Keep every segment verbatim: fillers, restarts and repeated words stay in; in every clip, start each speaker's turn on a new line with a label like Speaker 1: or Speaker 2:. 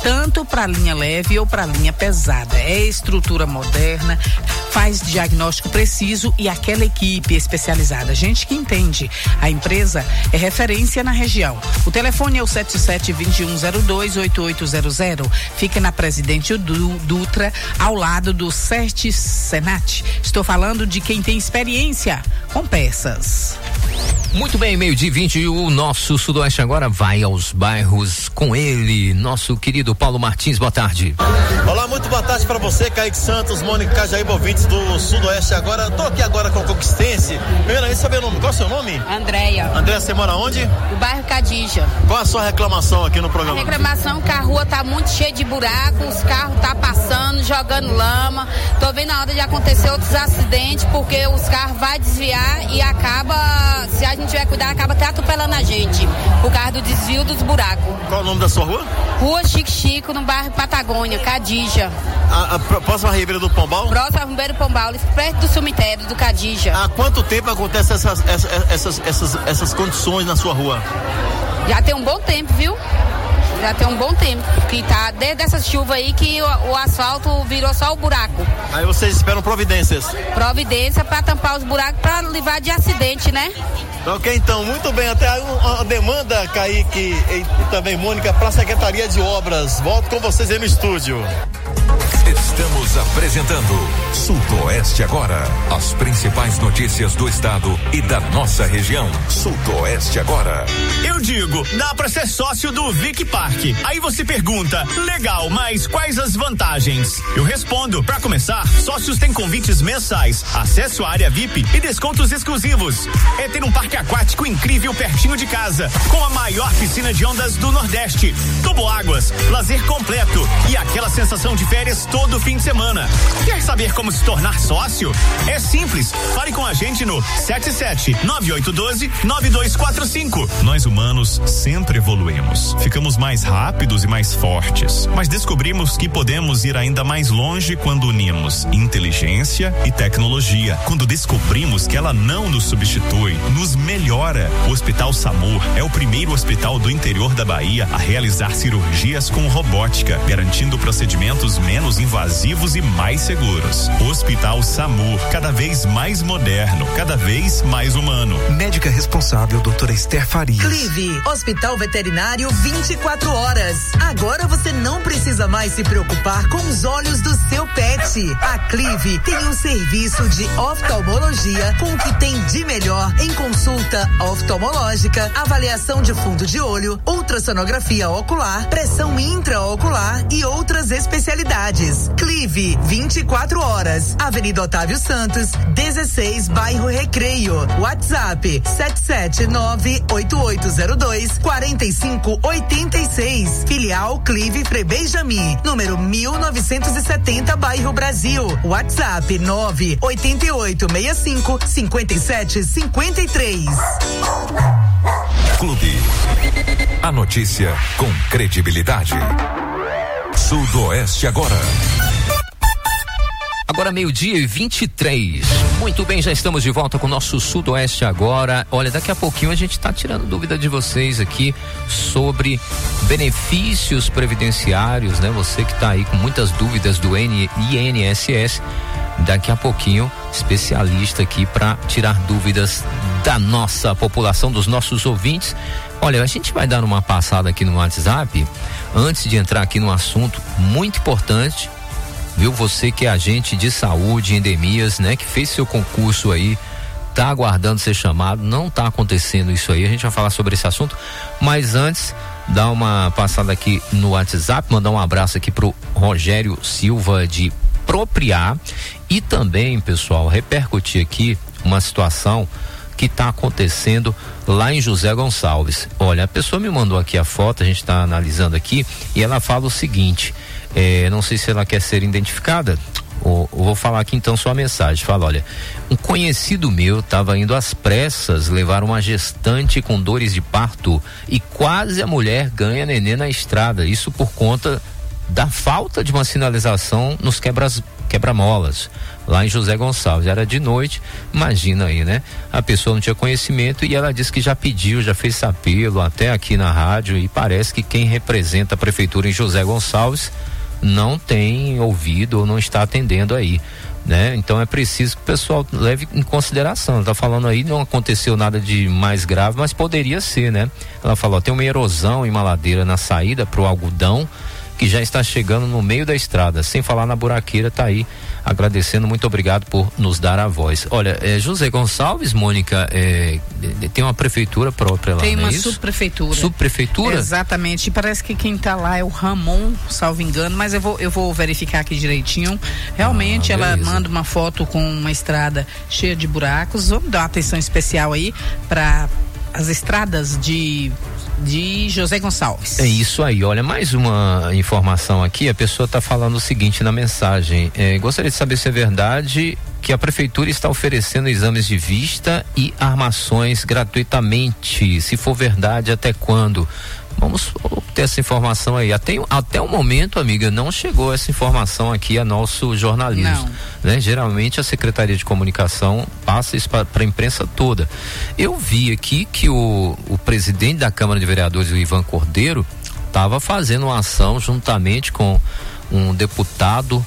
Speaker 1: tanto para linha leve ou para linha pesada. É estrutura moderna, faz diagnóstico preciso e aquela equipe especializada, gente que entende. A empresa é referência na região. O telefone é o sete sete dois um zero dois oito oito zero zero. Fica na Presidente Dutra, ao lado do Cert Senat. Estou falando de quem tem experiência com peças.
Speaker 2: Muito bem, meio-dia e vinte, o nosso Sudoeste agora vai aos bairros com ele, nosso querido Paulo Martins. Boa tarde.
Speaker 3: Olá, muito boa tarde para você, Kaique Santos, Mônica Cajaíba, ouvintes do Sudoeste agora. Tô aqui agora com o Conquistense. Primeiramente, saber o nome. Qual é o seu nome?
Speaker 4: Andréia.
Speaker 3: Andréia, você mora onde?
Speaker 4: No bairro Cadija.
Speaker 3: Qual a sua reclamação aqui no programa?
Speaker 4: A reclamação que a rua tá muito cheia de buracos, os carros tá passando, jogando lama. Tô vendo a hora de acontecer outros acidentes, porque os carros vai desviar e acaba, se a gente tiver cuidado, acaba até atropelando a gente, por causa do desvio dos buracos.
Speaker 3: Qual é o nome da sua rua?
Speaker 4: Rua Chico Chico, no bairro Patagônia, Cadija.
Speaker 3: A, a próxima Ribeira do Pombal?
Speaker 4: Próxima Ribeira do Pombal, perto do cemitério do Cadija.
Speaker 3: Há quanto tempo acontecem essas, essas, essas, essas, essas condições na sua rua?
Speaker 4: Já tem um bom tempo, viu? Já tem um bom tempo, que tá desde essa chuva aí que o, o asfalto virou só o buraco.
Speaker 3: Aí vocês esperam providências?
Speaker 4: Providência para tampar os buracos, para livrar de acidente, né?
Speaker 3: Ok, então, muito bem, até a, a demanda, Kaique e, e também Mônica, para a Secretaria de Obras. Volto com vocês aí no estúdio.
Speaker 5: Estamos apresentando Sudoeste Agora. As principais notícias do estado e da nossa região. Sudoeste Agora.
Speaker 6: Eu digo, dá pra ser sócio do Vic Park. Aí você pergunta, legal, mas quais as vantagens? Eu respondo, pra começar, sócios têm convites mensais, acesso à área V I P e descontos exclusivos. É ter um parque aquático incrível pertinho de casa, com a maior piscina de ondas do Nordeste, toboáguas, lazer completo e aquela sensação de férias todo fim de semana. Quer saber como se tornar sócio? É simples. Fale com a gente no sete sete nove oito um dois nove dois quatro cinco.
Speaker 7: Nós humanos sempre evoluímos. Ficamos mais rápidos e mais fortes, mas descobrimos que podemos ir ainda mais longe quando unimos inteligência e tecnologia. Quando descobrimos que ela não nos substitui, nos melhora. O Hospital SAMUR é o primeiro hospital do interior da Bahia a realizar cirurgias com robótica, garantindo procedimentos menos invasivos e mais seguros. Hospital SAMUR, cada vez mais moderno, cada vez mais humano.
Speaker 8: Médica responsável, doutora Esther Farias.
Speaker 9: Clive, Hospital Veterinário vinte e quatro horas. Agora você não precisa mais se preocupar com os olhos do seu pet. A Clive tem um serviço de oftalmologia com o que tem de melhor em consulta oftalmológica, avaliação de fundo de olho, ultrassonografia ocular, pressão intraocular e outras especialidades. Clive, vinte e quatro horas. Avenida Otávio Santos, dezesseis, bairro Recreio. WhatsApp sete sete nove oito oito zero dois quatro cinco oito seis. Filial Clive Frebeijami, número mil novecentos e setenta, bairro Brasil. WhatsApp nove oito oito seis cinco cinco sete cinco três.
Speaker 5: Clube. A notícia com credibilidade. Sudoeste Agora.
Speaker 2: Agora meio-dia e vinte e três. Muito bem, já estamos de volta com o nosso Sudoeste Agora. Olha, daqui a pouquinho a gente está tirando dúvida de vocês aqui sobre benefícios previdenciários, né? Você que está aí com muitas dúvidas do I N S S, daqui a pouquinho, especialista aqui para tirar dúvidas da nossa população, dos nossos ouvintes. Olha, a gente vai dar uma passada aqui no WhatsApp, antes de entrar aqui num assunto muito importante, viu? Você que é agente de saúde, endemias, né? Que fez seu concurso aí, tá aguardando ser chamado, não tá acontecendo isso aí, a gente vai falar sobre esse assunto, mas antes, dar uma passada aqui no WhatsApp, mandar um abraço aqui pro Rogério Silva de Propriar e também, pessoal, repercutir aqui uma situação que está acontecendo lá em José Gonçalves. Olha, a pessoa me mandou aqui a foto, a gente está analisando aqui, e ela fala o seguinte, é, não sei se ela quer ser identificada, ou, ou vou falar aqui então só a mensagem. Fala, olha, um conhecido meu estava indo às pressas levar uma gestante com dores de parto e quase a mulher ganha neném na estrada, isso por conta da falta de uma sinalização nos quebras, quebra-molas, lá em José Gonçalves. Era de noite, imagina aí, né? A pessoa não tinha conhecimento e ela disse que já pediu, já fez esse apelo até aqui na rádio, e parece que quem representa a prefeitura em José Gonçalves não tem ouvido ou não está atendendo aí, né? Então é preciso que o pessoal leve em consideração. Ela tá falando aí, não aconteceu nada de mais grave, mas poderia ser, né? Ela falou, tem uma erosão em uma ladeira na saída pro algodão, que já está chegando no meio da estrada, sem falar na buraqueira. Tá aí agradecendo, muito obrigado por nos dar a voz. Olha, é, José Gonçalves, Mônica, é, tem uma prefeitura própria lá,
Speaker 1: tem
Speaker 2: não
Speaker 1: uma
Speaker 2: é isso?
Speaker 1: subprefeitura.
Speaker 2: Subprefeitura?
Speaker 1: Exatamente, e parece que quem tá lá é o Ramon, salvo engano, mas eu vou, eu vou verificar aqui direitinho. Realmente, ah, ela manda uma foto com uma estrada cheia de buracos. Vamos dar uma atenção especial aí para as estradas de de José Gonçalves.
Speaker 2: É isso aí, olha, mais uma informação aqui, a pessoa está falando o seguinte na mensagem, é, gostaria de saber se é verdade que a prefeitura está oferecendo exames de vista e armações gratuitamente, se for verdade, até quando? Vamos obter essa informação aí. Até, até o momento, amiga, não chegou essa informação aqui a nosso jornalismo. Né? Geralmente a Secretaria de Comunicação passa isso para a imprensa toda. Eu vi aqui que o, o presidente da Câmara de Vereadores, o Ivan Cordeiro, estava fazendo uma ação juntamente com um deputado,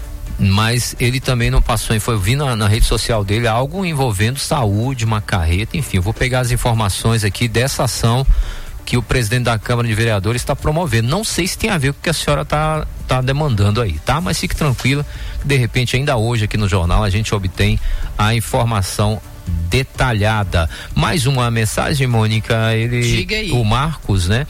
Speaker 2: mas ele também não passou, foi vir na, na rede social dele algo envolvendo saúde, uma carreta, enfim, eu vou pegar as informações aqui dessa ação que o presidente da Câmara de Vereadores está promovendo. Não sei se tem a ver com o que a senhora está tá demandando aí, tá? Mas fique tranquila, de repente ainda hoje aqui no jornal a gente obtém a informação detalhada. Mais uma mensagem, Mônica, ele,
Speaker 1: diga aí.
Speaker 2: O Marcos, né?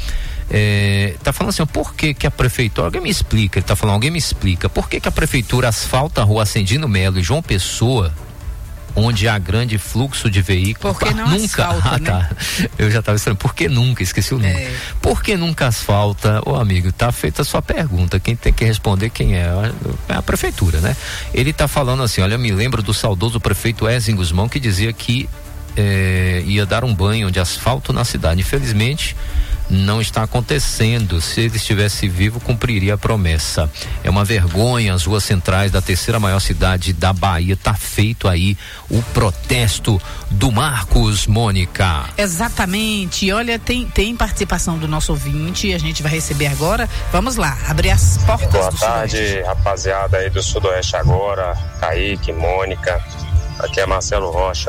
Speaker 2: É, tá falando assim, por que que a prefeitura, alguém me explica, ele tá falando, alguém me explica, por que que a prefeitura asfalta a rua Ascendino Melo e João Pessoa, onde há grande fluxo de veículos?
Speaker 1: Porque não
Speaker 2: nunca,
Speaker 1: asfalta,
Speaker 2: ah,
Speaker 1: né?
Speaker 2: Tá. Eu já estava esperando, por que nunca? Esqueci o nome. É. Por que nunca asfalta? Ô amigo, tá feita a sua pergunta, quem tem que responder quem é? É a prefeitura, né? Ele tá falando assim, olha, eu me lembro do saudoso prefeito Ezin Guzmão, que dizia que é, ia dar um banho de asfalto na cidade. Infelizmente, não está acontecendo. Se ele estivesse vivo, cumpriria a promessa. É uma vergonha, as ruas centrais da terceira maior cidade da Bahia, tá feito aí o protesto do Marcos, Mônica.
Speaker 1: Exatamente, olha, tem, tem participação do nosso ouvinte, a gente vai receber agora. Vamos lá, abrir as portas.
Speaker 10: Boa
Speaker 1: do
Speaker 10: tarde, Sudoeste. Rapaziada aí do Sudoeste agora, Kaique, Mônica, aqui é Marcelo Rocha.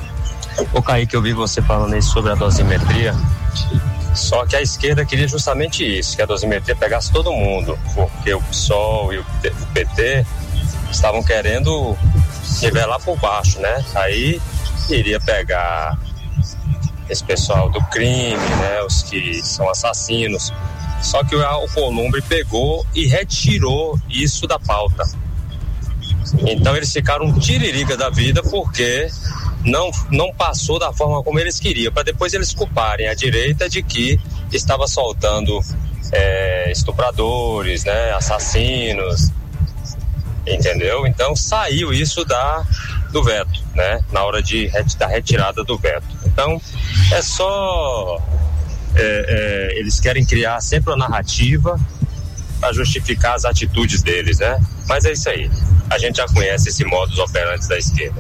Speaker 10: Ô Kaique, eu vi você falando aí sobre a dosimetria. Só que a esquerda queria justamente isso, que a dosimetria pegasse todo mundo, porque o P SOL e o P T estavam querendo nivelar por baixo, né? Aí iria pegar esse pessoal do crime, né? Os que são assassinos. Só que o Alcolumbre pegou e retirou isso da pauta. Então eles ficaram um tiririca da vida porque não, não passou da forma como eles queriam, para depois eles culparem a direita de que estava soltando é, estupradores, né, assassinos, entendeu? Então saiu isso da, do veto, né, na hora de, da retirada do veto. Então é só é, é, eles querem criar sempre uma narrativa para justificar as atitudes deles, né? Mas é isso aí. A gente já conhece esse modus operandi da esquerda.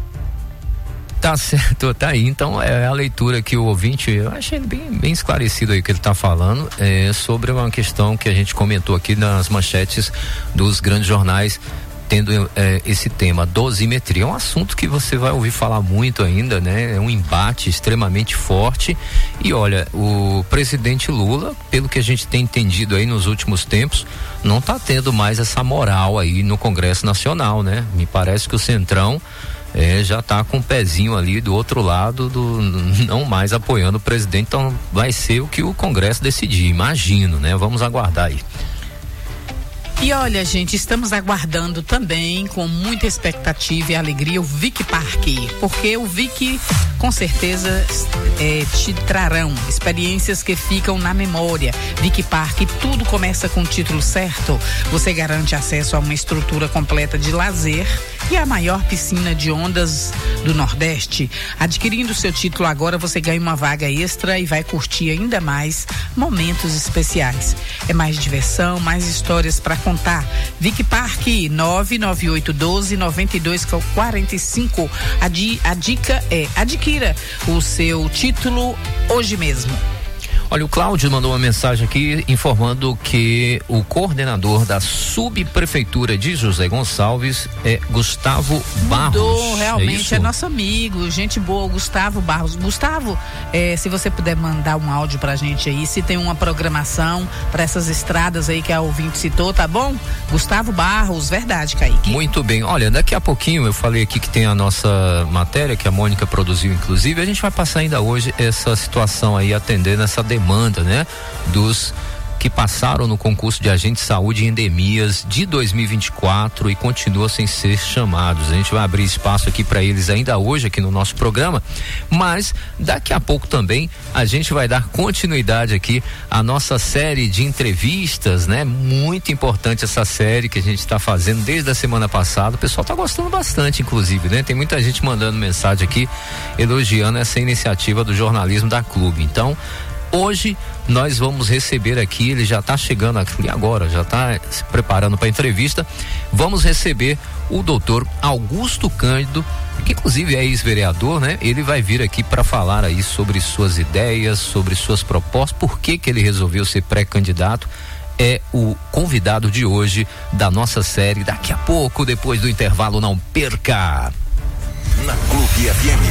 Speaker 2: Tá certo, tá aí. Então é a leitura que o ouvinte, eu achei bem, bem esclarecido aí o que ele tá falando, é, sobre uma questão que a gente comentou aqui nas manchetes dos grandes jornais, tendo é, esse tema, dosimetria. É um assunto que você vai ouvir falar muito ainda, né? É um embate extremamente forte. E olha, o presidente Lula, pelo que a gente tem entendido aí nos últimos tempos, não tá tendo mais essa moral aí no Congresso Nacional, né? Me parece que o Centrão é, já tá com o pezinho ali do outro lado, do, não mais apoiando o presidente. Então vai ser o que o Congresso decidir, imagino, né? Vamos aguardar aí.
Speaker 1: E olha, gente, estamos aguardando também com muita expectativa e alegria o Vic Park, porque o Vic com certeza é, te trarão experiências que ficam na memória. Vic Park, tudo começa com o título certo. Você garante acesso a uma estrutura completa de lazer e a maior piscina de ondas do Nordeste. Adquirindo seu título agora, você ganha uma vaga extra e vai curtir ainda mais momentos especiais. É mais diversão, mais histórias para contar. Vic Park nove nove oito um dois nove dois quatro cinco. A, di, a dica é: adquira o seu título hoje mesmo.
Speaker 2: Olha, o Cláudio mandou uma mensagem aqui informando que o coordenador da subprefeitura de José Gonçalves é Gustavo Barros.
Speaker 1: Mudou, realmente,
Speaker 2: é,
Speaker 1: é nosso amigo, gente boa, Gustavo Barros. Gustavo, é, se você puder mandar um áudio pra gente aí, se tem uma programação para essas estradas aí que a ouvinte citou, tá bom? Gustavo Barros, verdade, Kaique.
Speaker 2: Muito bem, olha, daqui a pouquinho eu falei aqui que tem a nossa matéria que a Mônica produziu, inclusive, a gente vai passar ainda hoje essa situação aí, atendendo essa demanda, né, dos que passaram no concurso de agente de saúde e endemias de dois mil e vinte e quatro e continuam sem ser chamados. A gente vai abrir espaço aqui para eles ainda hoje aqui no nosso programa, mas daqui a pouco também a gente vai dar continuidade aqui à nossa série de entrevistas, né? Muito importante essa série que a gente está fazendo desde a semana passada. O pessoal está gostando bastante, inclusive, né? Tem muita gente mandando mensagem aqui elogiando essa iniciativa do jornalismo da Clube. Então, hoje nós vamos receber aqui, ele já está chegando aqui agora, já está se preparando para a entrevista. Vamos receber o doutor Augusto Cândido, que inclusive é ex-vereador, né? Ele vai vir aqui para falar aí sobre suas ideias, sobre suas propostas, por que que ele resolveu ser pré-candidato. É o convidado de hoje da nossa série. Daqui a pouco, depois do intervalo, não perca.
Speaker 5: Na Clube F M.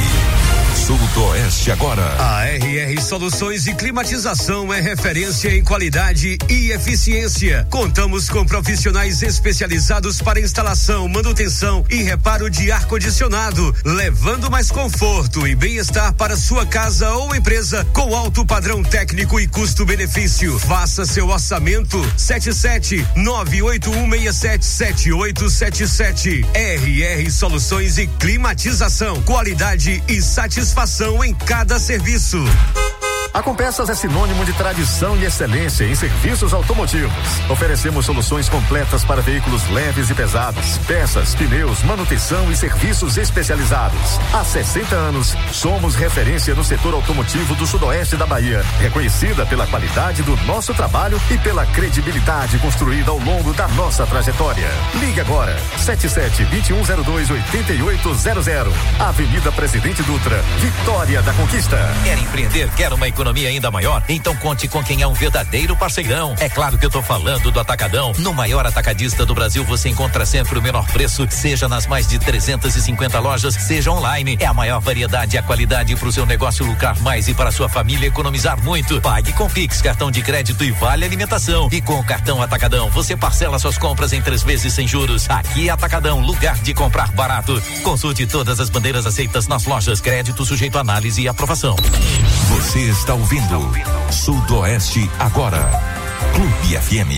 Speaker 5: Sudoeste agora.
Speaker 11: A R R Soluções e Climatização é referência em qualidade e eficiência. Contamos com profissionais especializados para instalação, manutenção e reparo de ar-condicionado, levando mais conforto e bem-estar para sua casa ou empresa com alto padrão técnico e custo-benefício. Faça seu orçamento sete sete nove oito um seis sete sete oito sete sete. R R Soluções e Climatização, qualidade e satisfação em cada serviço.
Speaker 12: A Compeças é sinônimo de tradição e excelência em serviços automotivos. Oferecemos soluções completas para veículos leves e pesados, peças, pneus, manutenção e serviços especializados. Há sessenta anos, somos referência no setor automotivo do sudoeste da Bahia, reconhecida pela qualidade do nosso trabalho e pela credibilidade construída ao longo da nossa trajetória. Ligue agora, sete sete dois um zero dois oito oito zero zero. Avenida Presidente Dutra, Vitória da Conquista.
Speaker 13: Quer empreender? Quer uma economia ainda maior? Então conte com quem é um verdadeiro parceirão. É claro que eu tô falando do Atacadão. No maior atacadista do Brasil você encontra sempre o menor preço, seja nas mais de trezentas e cinquenta lojas, seja online. É a maior variedade e a qualidade para o seu negócio lucrar mais e para a sua família economizar muito. Pague com Pix, cartão de crédito e vale alimentação. E com o cartão Atacadão você parcela suas compras em três vezes sem juros. Aqui é Atacadão, lugar de comprar barato. Consulte todas as bandeiras aceitas nas lojas. Crédito sujeito a análise e aprovação.
Speaker 5: Você está ouvindo Sudoeste agora. Clube F M.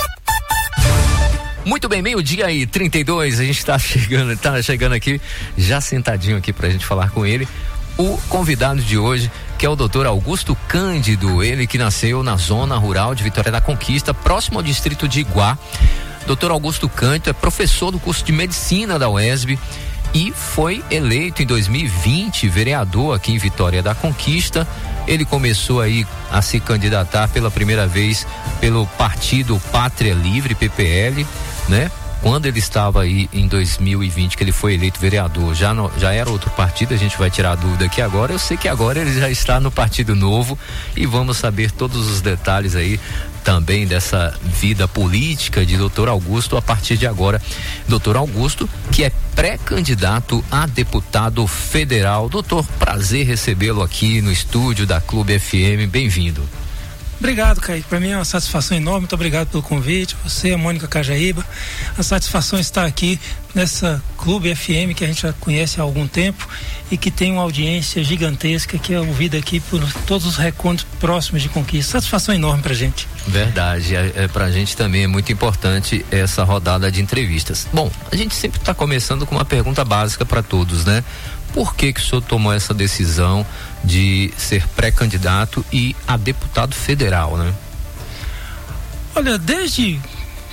Speaker 2: Muito bem, meio-dia e trinta e dois, a gente está chegando, tá chegando aqui, já sentadinho aqui pra gente falar com ele, o convidado de hoje, que é o doutor Augusto Cândido, ele que nasceu na zona rural de Vitória da Conquista, próximo ao distrito de Iguá. doutor Augusto Cândido é professor do curso de medicina da U E S B e foi eleito em dois mil e vinte vereador aqui em Vitória da Conquista. Ele começou aí a se candidatar pela primeira vez pelo Partido Pátria Livre, P P L, né? Quando ele estava aí em dois mil e vinte, que ele foi eleito vereador, já, no, já era outro partido, a gente vai tirar a dúvida aqui agora. Eu sei que agora ele já está no Partido Novo e vamos saber todos os detalhes aí também dessa vida política de doutor Augusto a partir de agora. doutor Augusto, que é pré-candidato a deputado federal. Doutor, prazer recebê-lo aqui no estúdio da Clube F M, bem-vindo.
Speaker 14: Obrigado, Kaique. Para mim é uma satisfação enorme. Muito obrigado pelo convite. Você, a Mônica Cajaíba. A satisfação estar aqui nessa Clube F M que a gente já conhece há algum tempo e que tem uma audiência gigantesca que é ouvida aqui por todos os recantos próximos de Conquista. Satisfação enorme pra gente.
Speaker 2: Verdade. É, é, pra gente também é muito importante essa rodada de entrevistas. Bom, a gente sempre está começando com uma pergunta básica para todos, né? Por que que o senhor tomou essa decisão de ser pré-candidato e a deputado federal, né?
Speaker 14: Olha, desde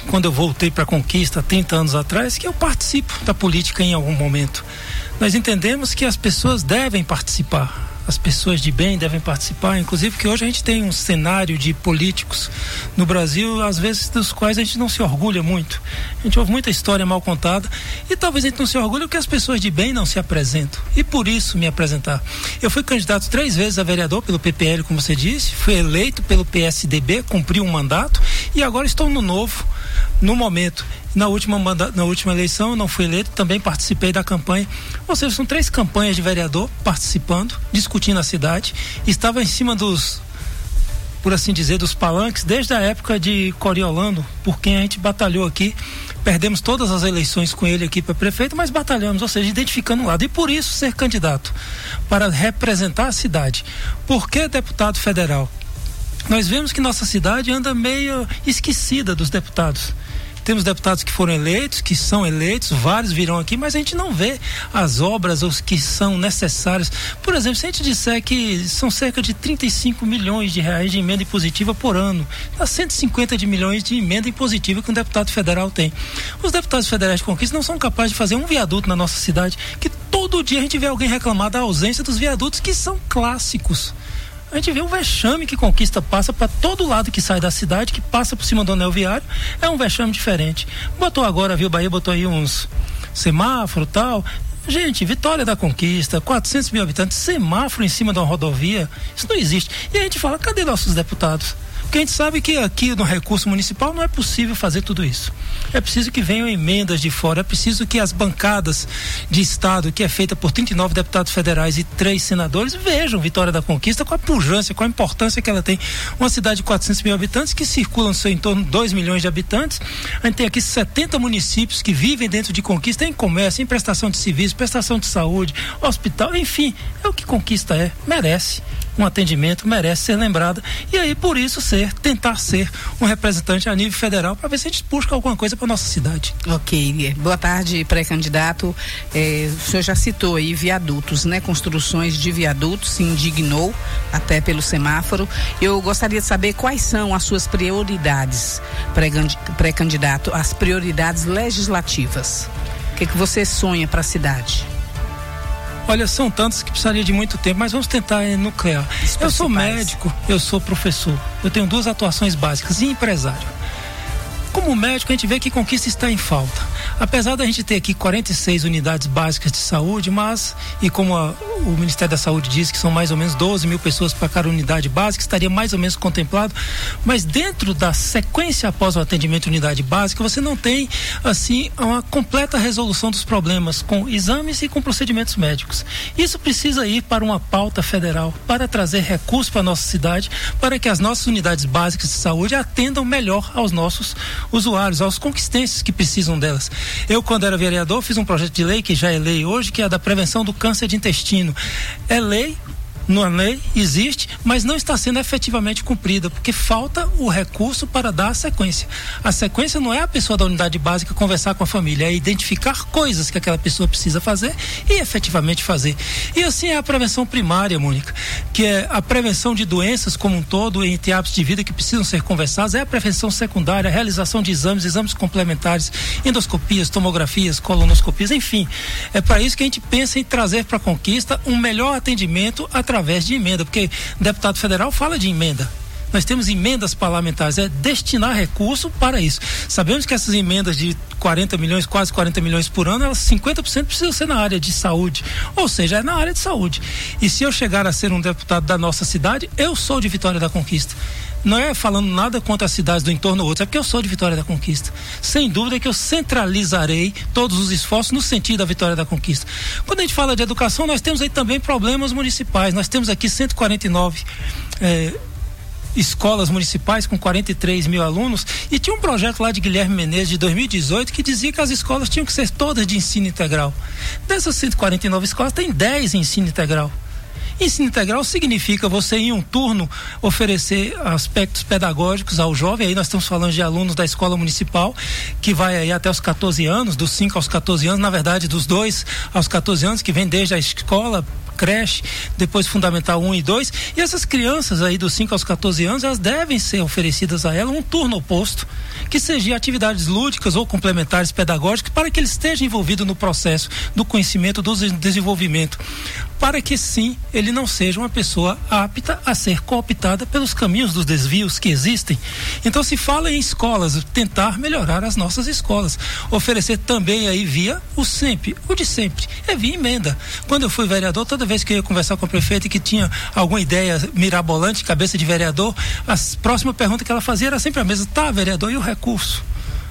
Speaker 14: quando eu voltei para a Conquista trinta anos atrás, que eu participo da política em algum momento. Nós entendemos que as pessoas devem participar. As pessoas de bem devem participar, inclusive que hoje a gente tem um cenário de políticos no Brasil, às vezes dos quais a gente não se orgulha muito. A gente ouve muita história mal contada e talvez a gente não se orgulhe porque as pessoas de bem não se apresentam. E por isso me apresentar. Eu fui candidato três vezes a vereador pelo P P L, como você disse, fui eleito pelo P S D B, cumpri um mandato e agora estou no novo, no momento. Na última, manda, na última eleição eu não fui eleito, também participei da campanha. Ou seja, são três campanhas de vereador participando, discutindo a cidade. Estava em cima dos, por assim dizer, dos palanques, desde a época de Coriolano, por quem a gente batalhou aqui. Perdemos todas as eleições com ele aqui para prefeito, mas batalhamos, ou seja, identificando um lado. E por isso ser candidato, para representar a cidade. Por que deputado federal? Nós vemos que nossa cidade anda meio esquecida dos deputados. Temos deputados que foram eleitos, que são eleitos, vários virão aqui, mas a gente não vê as obras, os que são necessários. Por exemplo, se a gente disser que são cerca de trinta e cinco milhões de reais de emenda impositiva por ano, dá cento e cinquenta de milhões de emenda impositiva que um deputado federal tem. Os deputados federais de Conquista não são capazes de fazer um viaduto na nossa cidade, que todo dia a gente vê alguém reclamar da ausência dos viadutos que são clássicos. A gente vê o vexame que Conquista passa para todo lado que sai da cidade, que passa por cima do anel viário, é um vexame diferente. Botou agora, viu, Bahia, botou aí uns semáforo e tal. Gente, Vitória da Conquista, quatrocentos mil habitantes, semáforo em cima de uma rodovia, isso não existe. E a gente fala, cadê nossos deputados? Porque a gente sabe que aqui no recurso municipal não é possível fazer tudo isso. É preciso que venham emendas de fora, é preciso que as bancadas de estado, que é feita por trinta e nove deputados federais e três senadores, vejam Vitória da Conquista com a pujança, com a importância que ela tem. Uma cidade de quatrocentos mil habitantes que circula no seu entorno dois milhões de habitantes. A gente tem aqui setenta municípios que vivem dentro de Conquista, em comércio, em prestação de serviços, prestação de saúde, hospital, enfim, é o que Conquista é, merece um atendimento, merece ser lembrada, e aí por isso ser, tentar ser um representante a nível federal para ver se a gente busca alguma coisa para nossa cidade.
Speaker 1: Ok, boa tarde, pré-candidato. É, o senhor já citou aí viadutos, né? Construções de viadutos, se indignou até pelo semáforo. Eu gostaria de saber quais são as suas prioridades, pré-candidato, as prioridades legislativas. O que que você sonha para a cidade?
Speaker 14: Olha, são tantos que precisaria de muito tempo, mas vamos tentar nuclear. Eu sou médico, eu sou professor, eu tenho duas atuações básicas e empresário. Como médico, a gente vê que Conquista está em falta. Apesar da gente ter aqui quarenta e seis unidades básicas de saúde, mas, e como a, o Ministério da Saúde diz que são mais ou menos doze mil pessoas para cada unidade básica, estaria mais ou menos contemplado, mas dentro da sequência após o atendimento de unidade básica, você não tem, assim, uma completa resolução dos problemas com exames e com procedimentos médicos. Isso precisa ir para uma pauta federal, para trazer recursos para a nossa cidade, para que as nossas unidades básicas de saúde atendam melhor aos nossos usuários, aos conquistenses que precisam delas. Eu, quando era vereador, fiz um projeto de lei que já é lei hoje, que é a da prevenção do câncer de intestino. É lei, não é lei, existe, mas não está sendo efetivamente cumprida, porque falta o recurso para dar a sequência. A sequência não é a pessoa da unidade básica conversar com a família, é identificar coisas que aquela pessoa precisa fazer e efetivamente fazer. E assim é a prevenção primária, Mônica, que é a prevenção de doenças como um todo, entre hábitos de vida que precisam ser conversados, é a prevenção secundária, a realização de exames, exames complementares, endoscopias, tomografias, colonoscopias, enfim. É para isso que a gente pensa em trazer para a Conquista um melhor atendimento através de emenda, porque o deputado federal fala de emenda. Nós temos emendas parlamentares, é destinar recurso para isso. Sabemos que essas emendas de quarenta milhões, quase quarenta milhões por ano, elas cinquenta por cento precisam ser na área de saúde, ou seja, é na área de saúde. E se eu chegar a ser um deputado da nossa cidade, eu sou de Vitória da Conquista. Não é falando nada contra as cidades do entorno ou outras, é porque eu sou de Vitória da Conquista. Sem dúvida que eu centralizarei todos os esforços no sentido da Vitória da Conquista. Quando a gente fala de educação, nós temos aí também problemas municipais. Nós temos aqui cento e quarenta e nove é, escolas municipais com quarenta e três mil alunos, e tinha um projeto lá de Guilherme Menezes de dois mil e dezoito que dizia que as escolas tinham que ser todas de ensino integral. Dessas cento e quarenta e nove escolas, tem dez em ensino integral. Ensino integral significa você, em um turno, oferecer aspectos pedagógicos ao jovem. Aí nós estamos falando de alunos da escola municipal, que vai aí até os catorze anos, dos cinco aos catorze anos, na verdade dos dois aos catorze anos, que vem desde a escola creche, depois fundamental um e dois, e essas crianças aí dos cinco aos catorze anos, elas devem ser oferecidas a ela um turno oposto, que seja atividades lúdicas ou complementares pedagógicas, para que ele esteja envolvido no processo do conhecimento, do desenvolvimento, para que sim, ele não seja uma pessoa apta a ser cooptada pelos caminhos dos desvios que existem. Então se fala em escolas, tentar melhorar as nossas escolas, oferecer também aí via o sempre, o de sempre, é via emenda. Quando eu fui vereador, toda vez que eu ia conversar com a prefeita e que tinha alguma ideia mirabolante, cabeça de vereador, a próxima pergunta que ela fazia era sempre a mesma: tá, vereador, e o recurso?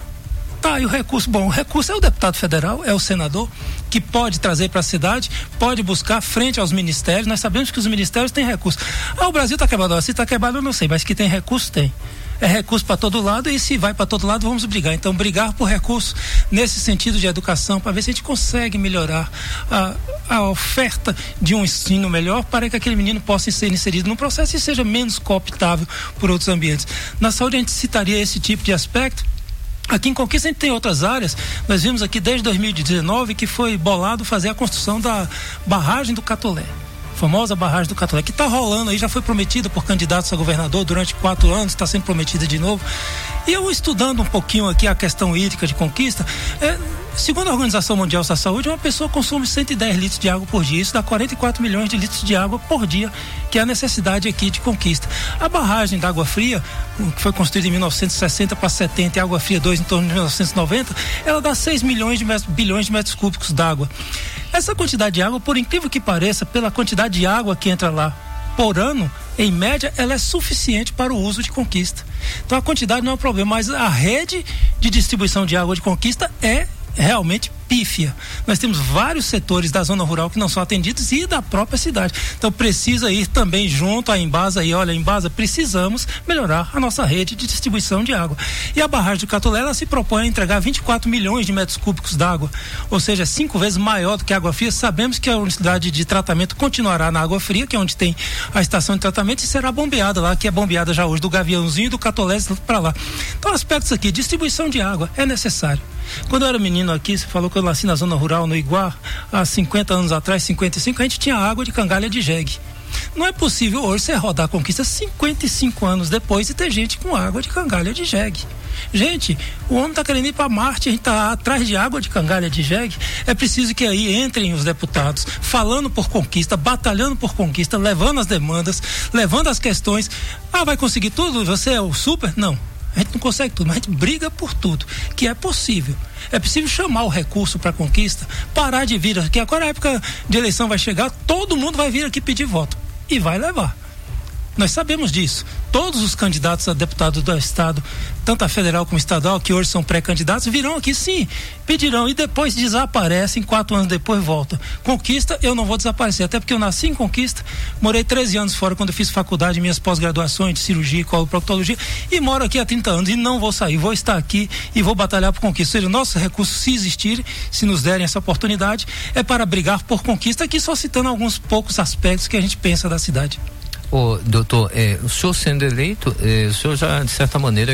Speaker 14: Tá, e o recurso? Bom, o recurso é o deputado federal, é o senador, que pode trazer para a cidade, pode buscar frente aos ministérios. Nós sabemos que os ministérios têm recurso. Ah, o Brasil está quebrado, se está quebrado eu não sei, mas que tem recurso, tem. É recurso para todo lado, e se vai para todo lado, vamos brigar. Então, brigar por recurso nesse sentido de educação, para ver se a gente consegue melhorar a, a oferta de um ensino melhor, para que aquele menino possa ser inserido no processo e seja menos cooptável por outros ambientes. Na saúde, a gente citaria esse tipo de aspecto. Aqui em Conquista a gente tem outras áreas. Nós vimos aqui desde dois mil e dezenove que foi bolado fazer a construção da barragem do Catolé, famosa barragem do Catolé, que está rolando aí, já foi prometida por candidatos a governador durante quatro anos, está sendo prometida de novo. E eu, estudando um pouquinho aqui a questão hídrica de Conquista, é, segundo a Organização Mundial da Saúde, uma pessoa consome cento e dez litros de água por dia. Isso dá quarenta e quatro milhões de litros de água por dia, que é a necessidade aqui de Conquista. A barragem da Água Fria, que foi construída em mil novecentos e sessenta para setenta, e a Água Fria dois em torno de mil novecentos e noventa, ela dá seis milhões de metros, bilhões de metros cúbicos d'água. Essa quantidade de água, por incrível que pareça, pela quantidade de água que entra lá por ano, em média, ela é suficiente para o uso de Conquista. Então a quantidade não é um problema, mas a rede de distribuição de água de Conquista é realmente pífia. Nós temos vários setores da zona rural que não são atendidos e da própria cidade. Então precisa ir também junto à Embasa e olha, Embasa, precisamos melhorar a nossa rede de distribuição de água. E a barragem do Catolé, ela se propõe a entregar vinte e quatro milhões de metros cúbicos d'água, ou seja, cinco vezes maior do que a Água Fria. Sabemos que a unidade de tratamento continuará na Água Fria, que é onde tem a estação de tratamento, e será bombeada lá, que é bombeada já hoje do Gaviãozinho e do Catolé para lá. Então aspectos aqui, distribuição de água é necessário. Quando eu era menino aqui, você falou que eu nasci na zona rural, no Iguá, há cinquenta anos atrás, cinquenta e cinco, a gente tinha água de cangalha de jegue. Não é possível hoje você rodar a Conquista cinquenta e cinco anos depois e ter gente com água de cangalha de jegue. Gente, o homem está querendo ir para Marte, a gente está atrás de água de cangalha de jegue. É preciso que aí entrem os deputados, falando por Conquista, batalhando por Conquista, levando as demandas, levando as questões. Ah, vai conseguir tudo? Você é o super? Não. A gente não consegue tudo, mas a gente briga por tudo, que é possível. É possível chamar o recurso para Conquista, parar de vir aqui. Agora a época de eleição vai chegar, todo mundo vai vir aqui pedir voto e vai levar. Nós sabemos disso. Todos os candidatos a deputado do estado, tanto a federal como estadual, que hoje são pré-candidatos, virão aqui sim, pedirão e depois desaparecem, quatro anos depois voltam. Conquista, eu não vou desaparecer, até porque eu nasci em Conquista, morei treze anos fora quando eu fiz faculdade, minhas pós-graduações de cirurgia e coloproctologia, e moro aqui há trinta anos e não vou sair, vou estar aqui e vou batalhar por Conquista. Ou seja, nossos recursos, se existirem, se nos derem essa oportunidade, é para brigar por Conquista, aqui só citando alguns poucos aspectos que a gente pensa da cidade.
Speaker 2: Ô, doutor, é, o senhor sendo eleito, é, o senhor já, de certa maneira,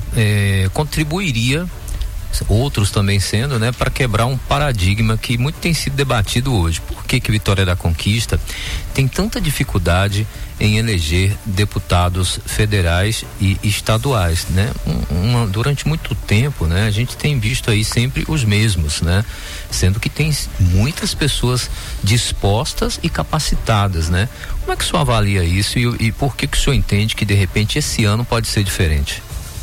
Speaker 2: é, contribuiria, outros também sendo, né, para quebrar um paradigma que muito tem sido debatido hoje. Por que que Vitória da Conquista tem tanta dificuldade em eleger deputados federais e estaduais, né? Uma, durante muito tempo, né, a gente tem visto aí sempre os mesmos, né? Sendo que tem muitas pessoas dispostas e capacitadas, né? Como é que o senhor avalia isso e, e por que que o senhor entende que de repente esse ano pode ser diferente?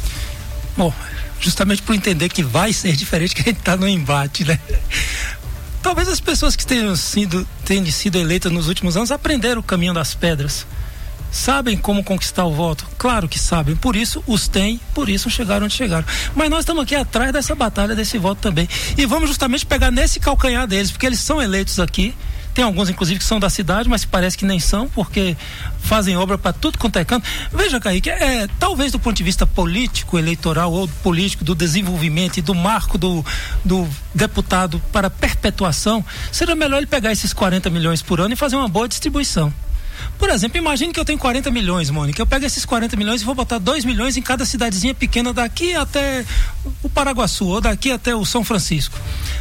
Speaker 14: Bom, justamente por entender que vai ser diferente, que a gente está no embate, né? Talvez as pessoas que tenham sido, tenham sido eleitas nos últimos anos aprenderam o caminho das pedras. Sabem como conquistar o voto? Claro que sabem, por isso os têm, por isso chegaram onde chegaram. Mas nós estamos aqui atrás dessa batalha, desse voto também. E vamos justamente pegar nesse calcanhar deles, porque eles são eleitos aqui. Tem alguns, inclusive, que são da cidade, mas parece que nem são, porque fazem obra para tudo quanto é canto. Veja, Kaique, é, talvez do ponto de vista político, eleitoral, ou político, do desenvolvimento e do marco do, do deputado para perpetuação, seria melhor ele pegar esses quarenta milhões por ano e fazer uma boa distribuição. Por exemplo, imagine que eu tenho quarenta milhões, Mônica. Eu pego esses quarenta milhões e vou botar dois milhões em cada cidadezinha pequena daqui até o Paraguaçu ou daqui até o São Francisco.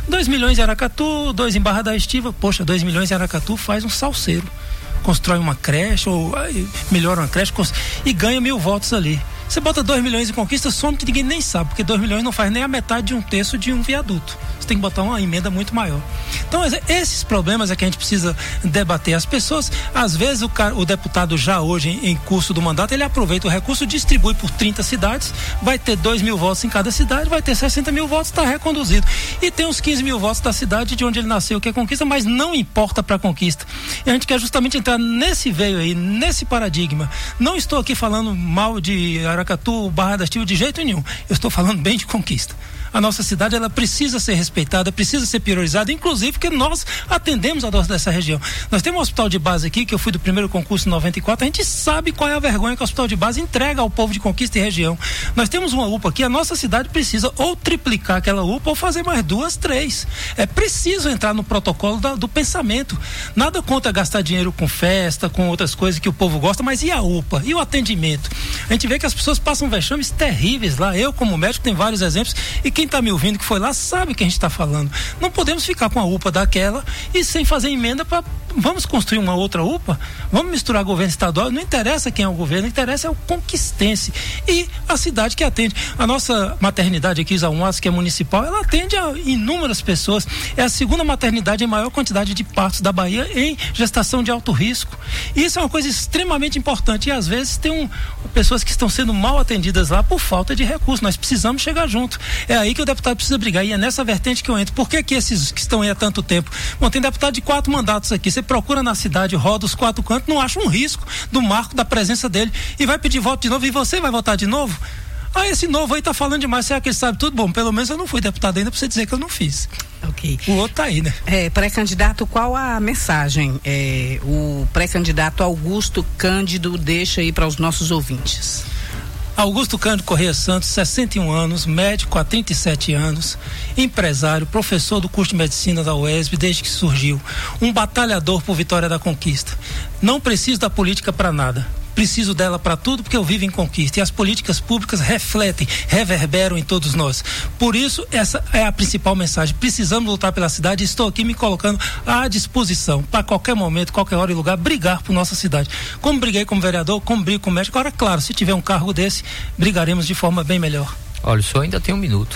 Speaker 14: dois milhões em Aracatu, dois em Barra da Estiva, poxa, dois milhões em Aracatu faz um salseiro. Constrói uma creche, ou melhora uma creche e ganha mil votos ali. Você bota dois milhões em Conquista, some que ninguém nem sabe, porque dois milhões não faz nem a metade de um terço de um viaduto. Você tem que botar uma emenda muito maior. Então, esses problemas é que a gente precisa debater. As pessoas, às vezes, o, cara, o deputado já hoje, em, em curso do mandato, ele aproveita o recurso, distribui por trinta cidades, vai ter dois mil votos em cada cidade, vai ter sessenta mil votos, está reconduzido. E tem uns quinze mil votos da cidade de onde ele nasceu, que é Conquista, mas não importa para Conquista. E a gente quer justamente entrar nesse veio aí, nesse paradigma. Não estou aqui falando mal de Aracatu, Barra da Estiva, de jeito nenhum. Eu estou falando bem de Conquista. A nossa cidade, ela precisa ser respeitada, precisa ser priorizada, inclusive porque nós atendemos a nossa dessa região. Nós temos um hospital de base aqui, que eu fui do primeiro concurso em noventa e quatro, a gente sabe qual é a vergonha que o hospital de base entrega ao povo de Conquista e região. Nós temos uma U P A aqui, a nossa cidade precisa ou triplicar aquela U P A ou fazer mais duas, três. É preciso entrar no protocolo da, do pensamento. Nada contra gastar dinheiro com festa, com outras coisas que o povo gosta, mas e a U P A? E o atendimento? A gente vê que as pessoas passam vexames terríveis lá. Eu, como médico, tenho vários exemplos, e quem está me ouvindo que foi lá sabe o que a gente está falando. Não podemos ficar com a U P A daquela e sem fazer emenda para vamos construir uma outra U P A, vamos misturar governo estadual, não interessa quem é o governo, interessa é o conquistense e a cidade que atende. A nossa maternidade aqui, Isaúas, que é municipal, ela atende a inúmeras pessoas, é a segunda maternidade em maior quantidade de partos da Bahia em gestação de alto risco. E isso é uma coisa extremamente importante e às vezes tem um, pessoas que estão sendo mal atendidas lá por falta de recursos. Nós precisamos chegar junto. É aí que o deputado precisa brigar e é nessa vertente que eu entro. Por que que esses que estão aí há tanto tempo? Bom, tem deputado de quatro mandatos aqui. Você procura na cidade, roda os quatro cantos, não acha um risco do marco da presença dele e vai pedir voto de novo e você vai votar de novo? Ah, esse novo aí tá falando demais, será que ele sabe tudo? Bom, pelo menos eu não fui deputado ainda pra você dizer que eu não fiz.
Speaker 1: Ok.
Speaker 14: O outro tá aí, né?
Speaker 1: É, pré-candidato, qual a mensagem é, o pré-candidato Augusto Cândido deixa aí para os nossos ouvintes?
Speaker 14: Augusto Cândido Corrêa Santos, sessenta e um anos, médico há trinta e sete anos, empresário, professor do curso de medicina da U E S B desde que surgiu, um batalhador por vitória da conquista. Não preciso da política para nada. Preciso dela para tudo porque eu vivo em Conquista e as políticas públicas refletem, reverberam em todos nós. Por isso, essa é a principal mensagem. Precisamos lutar pela cidade e estou aqui me colocando à disposição para qualquer momento, qualquer hora e lugar, brigar por nossa cidade. Como briguei como vereador, como brigo como médico, agora, claro, se tiver um cargo desse, brigaremos de forma bem melhor.
Speaker 2: Olha, o senhor ainda tem um minuto.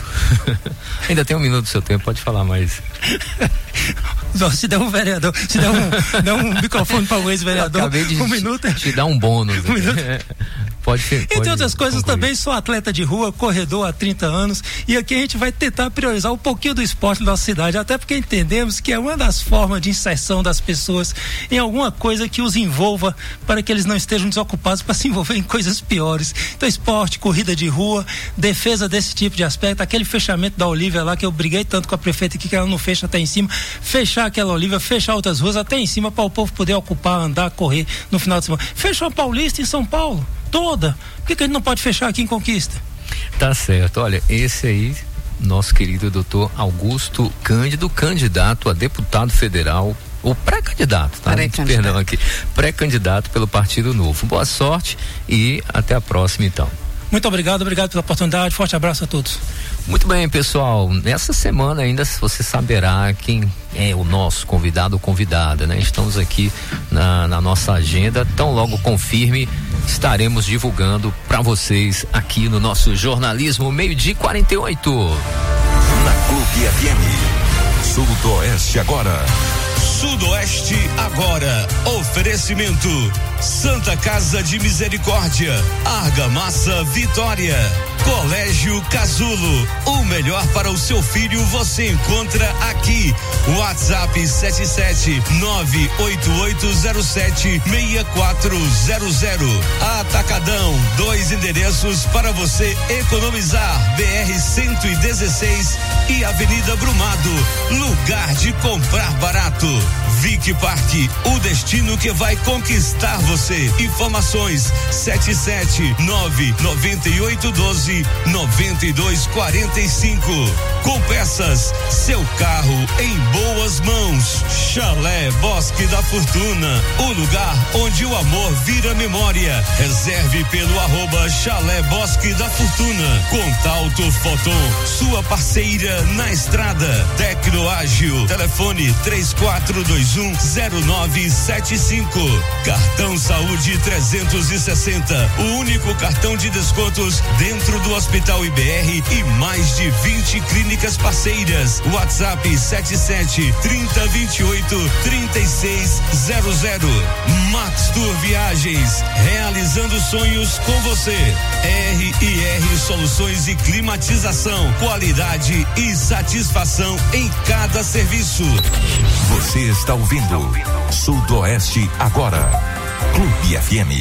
Speaker 2: Ainda tem um minuto do seu tempo, pode falar mais.
Speaker 14: Se der um vereador, se der um, der um microfone para o ex-vereador,
Speaker 2: acabei de
Speaker 14: um minuto.
Speaker 2: Te dar um bônus. Um minuto. Pode ser.
Speaker 14: Entre pode outras coisas, concluir. Também sou atleta de rua, corredor há trinta anos, e aqui a gente vai tentar priorizar um pouquinho do esporte da nossa cidade, até porque entendemos que é uma das formas de inserção das pessoas em alguma coisa que os envolva para que eles não estejam desocupados para se envolver em coisas piores. Então, esporte, corrida de rua, defesa desse tipo de aspecto, aquele fechamento da Olívia lá, que eu briguei tanto com a prefeita aqui que ela não fecha até em cima, fechar aquela Olívia, fechar outras ruas até em cima para o povo poder ocupar, andar, correr no final de semana. Fechou a Paulista em São Paulo, toda. Por que que a gente não pode fechar aqui em Conquista?
Speaker 2: Tá certo, olha, esse aí, nosso querido doutor Augusto Cândido, candidato a deputado federal, ou pré-candidato, tá?
Speaker 1: Pré-candidato.
Speaker 2: Perdão aqui, pré-candidato pelo Partido Novo. Boa sorte e até a próxima então.
Speaker 14: Muito obrigado, obrigado pela oportunidade, forte abraço a todos.
Speaker 2: Muito bem, pessoal, nessa semana ainda você saberá quem é o nosso convidado ou convidada, né? Estamos aqui na, na nossa agenda, tão logo confirme, estaremos divulgando para vocês aqui no nosso jornalismo meio-dia e quarenta e oito.
Speaker 5: Na Clube F M, Sudoeste agora.
Speaker 11: Sudoeste agora. Oferecimento Santa Casa de Misericórdia, Argamassa Vitória, Colégio Casulo. O melhor para o seu filho você encontra aqui. WhatsApp sete sete nove oito oito zero sete seis quatro zero zero. Atacadão, dois endereços para você economizar. B R cento e dezesseis e Avenida Brumado. Lugar de comprar barato. Vic Parque, o destino que vai conquistar você. Informações sete sete nove nove oito um dois nove dois quatro cinco. com peças. Seu carro em boas mãos. Chalé Bosque da Fortuna, o lugar onde o amor vira memória. Reserve pelo arroba Chalé Bosque da Fortuna. Contalto Foton, sua parceira na estrada. Tecnoágil, telefone três quatro dois um zero nove sete cinco. Cartão Saúde trezentos e sessenta, o único cartão de descontos dentro do Hospital I B R e mais de vinte clínicas parceiras. WhatsApp sete sete, trinta, vinte e oito, trinta e seis zero zero. Max Tour Viagens, realizando sonhos com você. R e R Soluções e Climatização, qualidade e satisfação em cada serviço.
Speaker 5: Você está ouvindo Sudoeste Agora, Clube F M.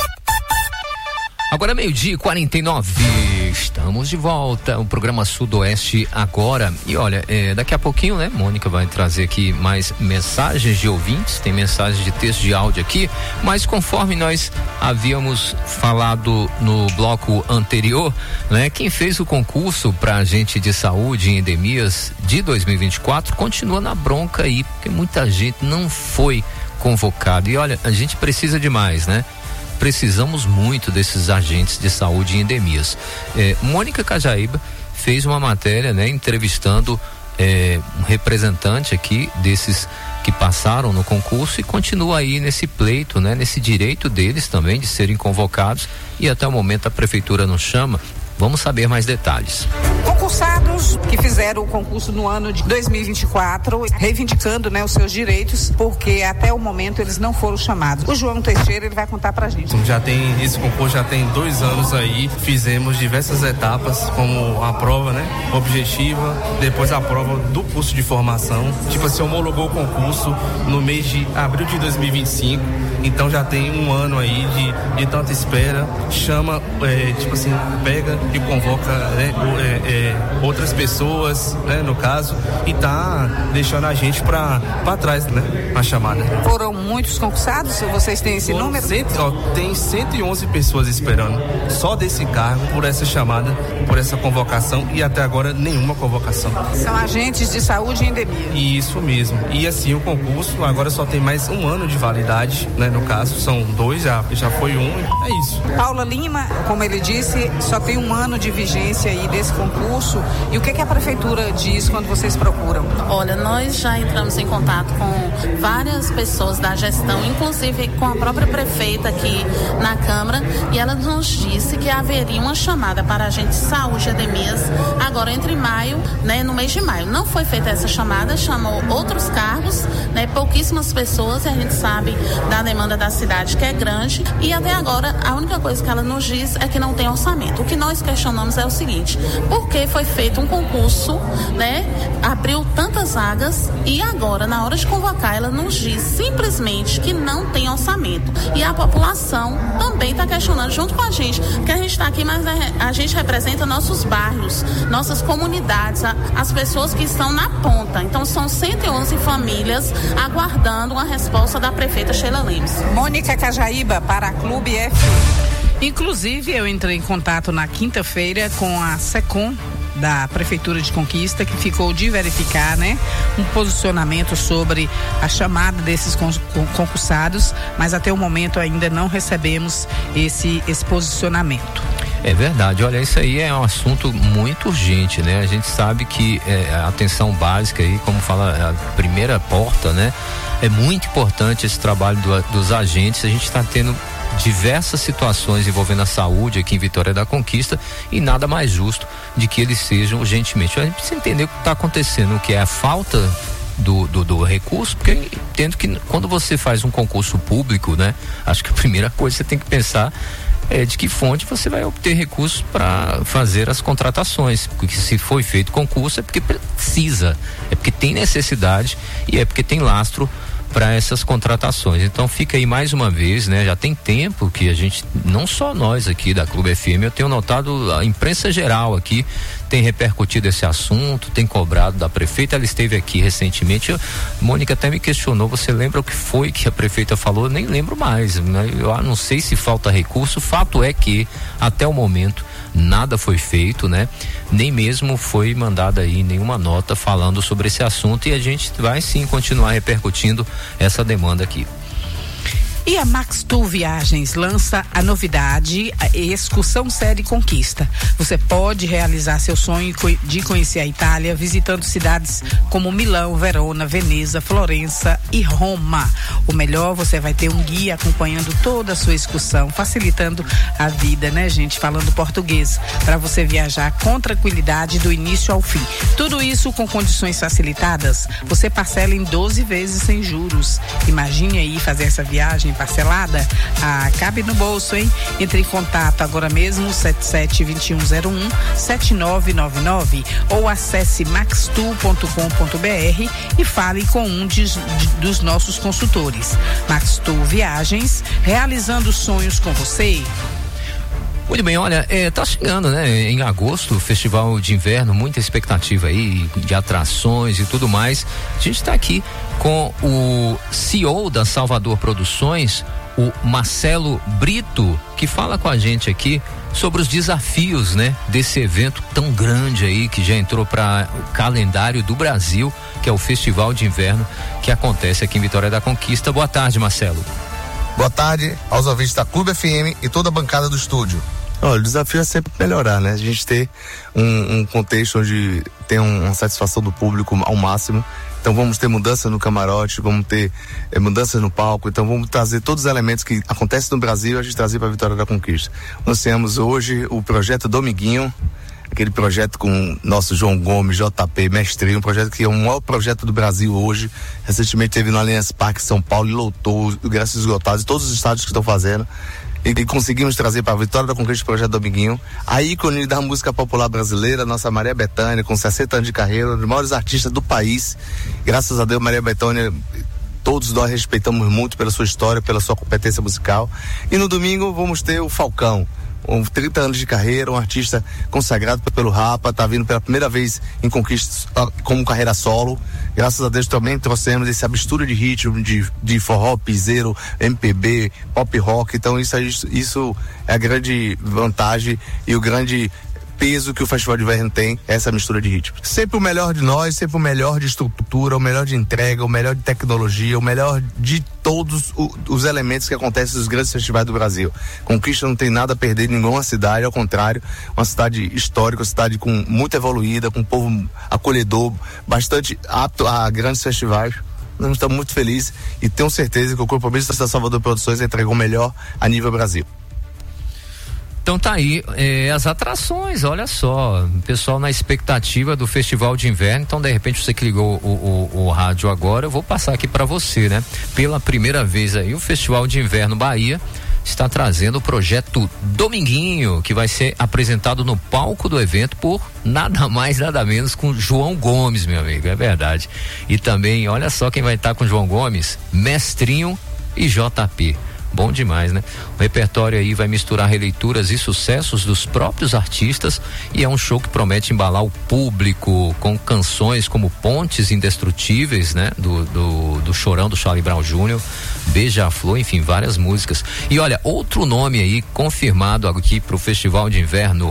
Speaker 2: Agora meio-dia e quarenta e nove, estamos de volta, o programa Sudoeste Agora. E olha, é, daqui a pouquinho, né, Mônica vai trazer aqui mais mensagens de ouvintes, tem mensagens de texto de áudio aqui, mas conforme nós havíamos falado no bloco anterior, né, quem fez o concurso para agente de saúde em endemias de dois mil e vinte e quatro continua na bronca aí, porque muita gente não foi convocado. E olha, a gente precisa de mais, né? Precisamos muito desses agentes de saúde em endemias. É, Mônica Cajaíba fez uma matéria, né, entrevistando é, um representante aqui desses que passaram no concurso e continua aí nesse pleito, né, nesse direito deles também de serem convocados, e até o momento a prefeitura não chama. Vamos saber mais detalhes.
Speaker 1: Concursados que fizeram o concurso no ano de dois mil e vinte e quatro, reivindicando, né, os seus direitos, porque até o momento eles não foram chamados. O João Teixeira, ele vai contar pra gente.
Speaker 15: Já tem, esse concurso já tem dois anos aí, fizemos diversas etapas, como a prova, né, objetiva, depois a prova do curso de formação. Tipo assim, homologou o concurso no mês de abril de dois mil e vinte e cinco, então já tem um ano aí de, de tanta espera, chama, é, tipo assim, pega e convoca, né, é, é, outras pessoas, né, no caso, e tá deixando a gente pra, pra trás, né, na chamada.
Speaker 1: Foram muitos concursados? Vocês têm esse
Speaker 15: Foram
Speaker 1: número?
Speaker 15: Cento, ó, tem cento e onze pessoas esperando só desse cargo, por essa chamada, por essa convocação, e até agora nenhuma convocação.
Speaker 1: São agentes de saúde em endemia.
Speaker 15: Isso mesmo. E assim, o concurso agora só tem mais um ano de validade, né, no caso, são dois, já, já foi um, é isso.
Speaker 1: Paula Lima, como ele disse, só tem um ano de vigência aí desse concurso. E o que que a prefeitura diz quando vocês procuram?
Speaker 16: Olha, nós já entramos em contato com várias pessoas da gestão, inclusive com a própria prefeita aqui na Câmara, e ela nos disse que haveria uma chamada para agente de saúde e endemias agora entre maio, né, no mês de maio. Não foi feita essa chamada, chamou outros cargos, né, pouquíssimas pessoas, e a gente sabe da demanda da cidade, que é grande, e até agora a única coisa que ela nos diz é que não tem orçamento. O que nós questionamos é o seguinte: por que foi feito um concurso, né, abriu tantas vagas, e agora na hora de convocar ela nos diz simplesmente que não tem orçamento? E a população também está questionando junto com a gente, que a gente está aqui, mas a gente representa nossos bairros, nossas comunidades, as pessoas que estão na ponta. Então são cento e onze famílias aguardando uma resposta da prefeita Sheila Lemos.
Speaker 1: Mônica Cajaíba para a Clube F. Inclusive, eu entrei em contato na quinta-feira com a SECOM da Prefeitura de Conquista, que ficou de verificar, né, um posicionamento sobre a chamada desses concursados, mas até o momento ainda não recebemos esse, esse posicionamento.
Speaker 2: É verdade, olha, isso aí é um assunto muito urgente, né? A gente sabe que é, a atenção básica aí, como fala a primeira porta, né? É muito importante esse trabalho do, dos agentes. A gente está tendo diversas situações envolvendo a saúde aqui em Vitória da Conquista, e nada mais justo de que eles sejam urgentemente. A gente precisa entender o que está acontecendo, o que é a falta do, do, do recurso, porque eu entendo que quando você faz um concurso público, né, acho que a primeira coisa que você tem que pensar é de que fonte você vai obter recursos para fazer as contratações, porque se foi feito concurso é porque precisa, é porque tem necessidade e é porque tem lastro para essas contratações. Então fica aí mais uma vez, né? Já tem tempo que a gente, não só nós aqui da Clube F M, eu tenho notado, a imprensa geral aqui tem repercutido esse assunto, tem cobrado da prefeita. Ela esteve aqui recentemente, eu, Mônica até me questionou, você lembra o que foi que a prefeita falou? Eu nem lembro mais, né? Eu não sei se falta recurso. Fato é que até o momento nada foi feito, né? Nem mesmo foi mandada aí nenhuma nota falando sobre esse assunto, e a gente vai sim continuar repercutindo essa demanda aqui.
Speaker 1: E a Max Tour Viagens lança a novidade, a Excursão Série Conquista. Você pode realizar seu sonho de conhecer a Itália visitando cidades como Milão, Verona, Veneza, Florença e Roma. O melhor, você vai ter um guia acompanhando toda a sua excursão, facilitando a vida, né, gente? Falando português, para você viajar com tranquilidade do início ao fim. Tudo isso com condições facilitadas. Você parcela em doze vezes sem juros. Imagine aí fazer essa viagem parcelada, ah, cabe no bolso, hein? Entre em contato agora mesmo, sete sete dois um zero um sete nove nove nove, ou acesse max tour ponto com ponto b r e fale com um de, de, dos nossos consultores. Max Tour Viagens, realizando sonhos com você.
Speaker 2: Muito bem, olha, é, tá chegando, né? Em agosto, Festival de Inverno, muita expectativa aí de atrações e tudo mais. A gente está aqui com o C E O da Salvador Produções, o Marcelo Brito, que fala com a gente aqui sobre os desafios, né? Desse evento tão grande aí, que já entrou para o calendário do Brasil, que é o Festival de Inverno, que acontece aqui em Vitória da Conquista. Boa tarde, Marcelo.
Speaker 17: Boa tarde aos ouvintes da Clube F M e toda a bancada do estúdio. Olha, o desafio é sempre melhorar, né? A gente ter um, um contexto onde tem um, uma satisfação do público ao máximo. Então vamos ter mudança no camarote, vamos ter é, mudanças no palco, então vamos trazer todos os elementos que acontecem no Brasil, a gente trazer para a Vitória da Conquista. Nós temos hoje o projeto Dominguinho, aquele projeto com nosso João Gomes, J P, Mestrinho, um projeto que é o maior projeto do Brasil hoje. Recentemente teve no Allianz Parque São Paulo e lotou, ingressos esgotados, todos os estádios que estão fazendo. E, e conseguimos trazer para a Vitória da Conquista o projeto Dominguinho, a ícone da música popular brasileira, nossa Maria Bethânia, com sessenta anos de carreira, um dos maiores artistas do país. Graças a Deus, Maria Bethânia, todos nós respeitamos muito pela sua história, pela sua competência musical. E no domingo vamos ter o Falcão, com trinta anos de carreira, um artista consagrado pelo Rapa, tá vindo pela primeira vez em Conquista como carreira solo. Graças a Deus também trouxemos essa mistura de ritmo, de, de forró, piseiro, M P B, pop rock. Então isso, isso é a grande vantagem e o grande peso que o Festival de Inverno tem, essa mistura de ritmos. Sempre o melhor de nós, sempre o melhor de estrutura, o melhor de entrega, o melhor de tecnologia, o melhor de todos o, os elementos que acontecem nos grandes festivais do Brasil. Conquista não tem nada a perder em nenhuma cidade, ao contrário, uma cidade histórica, uma cidade com muito evoluída, com um povo acolhedor, bastante apto a grandes festivais. Nós estamos muito felizes e tenho certeza que o compromisso da Salvador Produções entregou o melhor a nível Brasil.
Speaker 2: Então tá aí, é, as atrações, olha só, o pessoal na expectativa do Festival de Inverno. Então de repente você que ligou o, o, o rádio agora, eu vou passar aqui para você, né? Pela primeira vez aí o Festival de Inverno Bahia está trazendo o projeto Dominguinho, que vai ser apresentado no palco do evento por nada mais, nada menos com João Gomes, meu amigo, é verdade. E também, olha só quem vai estar com João Gomes, Mestrinho e J P. Bom demais, né? O repertório aí vai misturar releituras e sucessos dos próprios artistas, e é um show que promete embalar o público com canções como Pontes Indestrutíveis, né? Do, do, do Chorão do Charlie Brown Júnior, Beija-Flor, enfim, várias músicas. E olha, outro nome aí confirmado aqui pro Festival de Inverno,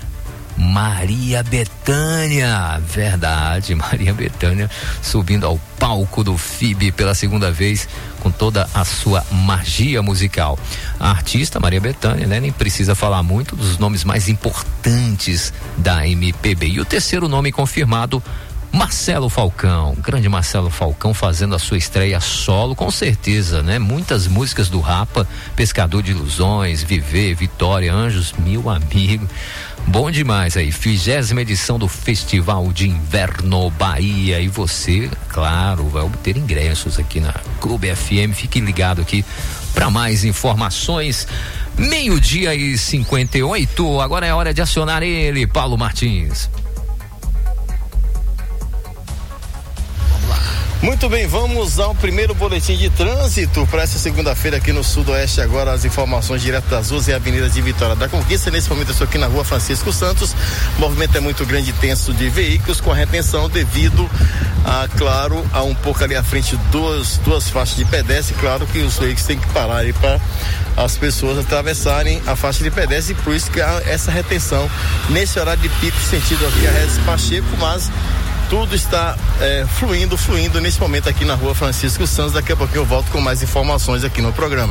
Speaker 2: Maria Bethânia, verdade, Maria Bethânia subindo ao palco do F I B pela segunda vez com toda a sua magia musical. A artista Maria Bethânia, né, nem precisa falar muito, dos nomes mais importantes da M P B. E o terceiro nome confirmado, Marcelo Falcão, grande Marcelo Falcão fazendo a sua estreia solo, com certeza, né? Muitas músicas do Rapa, Pescador de Ilusões, Viver, Vitória, Anjos, meu amigo. Bom demais aí, vigésima edição do Festival de Inverno Bahia, e você, claro, vai obter ingressos aqui na Clube F M. Fique ligado aqui para mais informações. Meio-dia e cinquenta e oito, agora é hora de acionar ele, Paulo Martins.
Speaker 3: Muito bem, vamos ao primeiro boletim de trânsito para essa segunda-feira aqui no Sudoeste. Agora as informações direto das ruas e avenidas de Vitória da Conquista. Nesse momento eu estou aqui na rua Francisco Santos. O movimento é muito grande e tenso de veículos com a retenção devido a, claro, a um pouco ali à frente duas, duas faixas de pedestre. Claro que os veículos têm que parar aí para as pessoas atravessarem a faixa de pedestre, e por isso que há essa retenção nesse horário de pico sentido aqui a Regis Pacheco, mas tudo está é, fluindo, fluindo nesse momento aqui na rua Francisco Santos. Daqui a pouquinho eu volto com mais informações aqui no programa.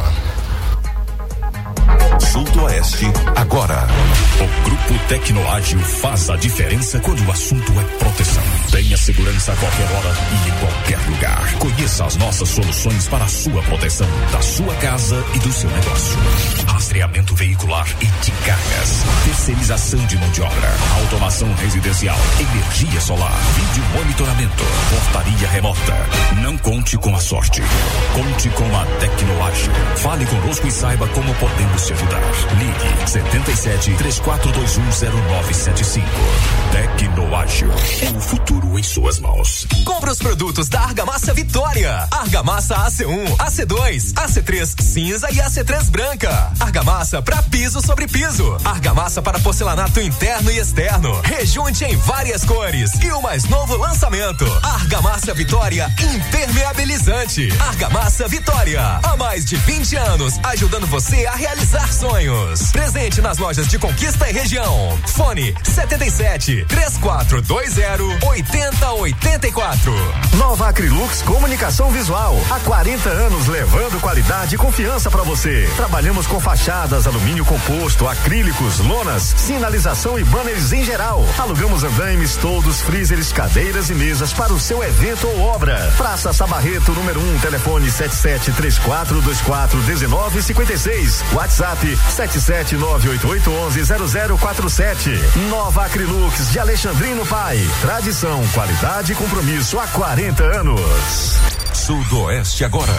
Speaker 5: Sudoeste agora.
Speaker 18: O Grupo Tecnoágil faz a diferença quando o assunto é proteção. Tenha segurança a qualquer hora e em qualquer lugar. Conheça as nossas soluções para a sua proteção, da sua casa e do seu negócio. Rastreamento veicular e de cargas, terceirização de mão de obra, automação residencial, energia solar, vídeo monitoramento, portaria remota. Não conte com a sorte. Conte com a Tecnoágil. Fale conosco e saiba como podemos te ajudar. Ligue setenta e sete, três quatro dois um, zero nove sete cinco. Tecnoágil. É o futuro em suas mãos.
Speaker 19: Compre os produtos da Argamassa Vitória. Argamassa A C um, A C dois, A C três cinza e A C três branca. Argamassa para piso sobre piso. Argamassa para porcelanato interno e externo. Rejunte em várias cores. E o mais novo lançamento: Argamassa Vitória Impermeabilizante. Argamassa Vitória. Há mais de vinte anos, ajudando você a realizar sonhos. Presente nas lojas de Conquista e região. Fone setenta e sete, três quatro dois zero, oito zero oito quatro.
Speaker 12: Nova Acrilux Comunicação Visual. Há quarenta anos levando qualidade e confiança para você. Trabalhamos com fachadas, alumínio composto, acrílicos, lonas, sinalização e banners em geral. Alugamos andaimes, toldos, freezers, cadeiras e mesas para o seu evento ou obra. Praça Sabarreto, número um, telefone sete sete três quatro dois quatro um nove cinco seis. WhatsApp sete sete nove oito oito um um zero zero quatro sete. Nova Acrilux de Alexandrino Pai. Tradição, qualidade e compromisso há quarenta anos.
Speaker 5: Sudoeste agora.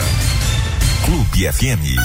Speaker 5: Clube F M.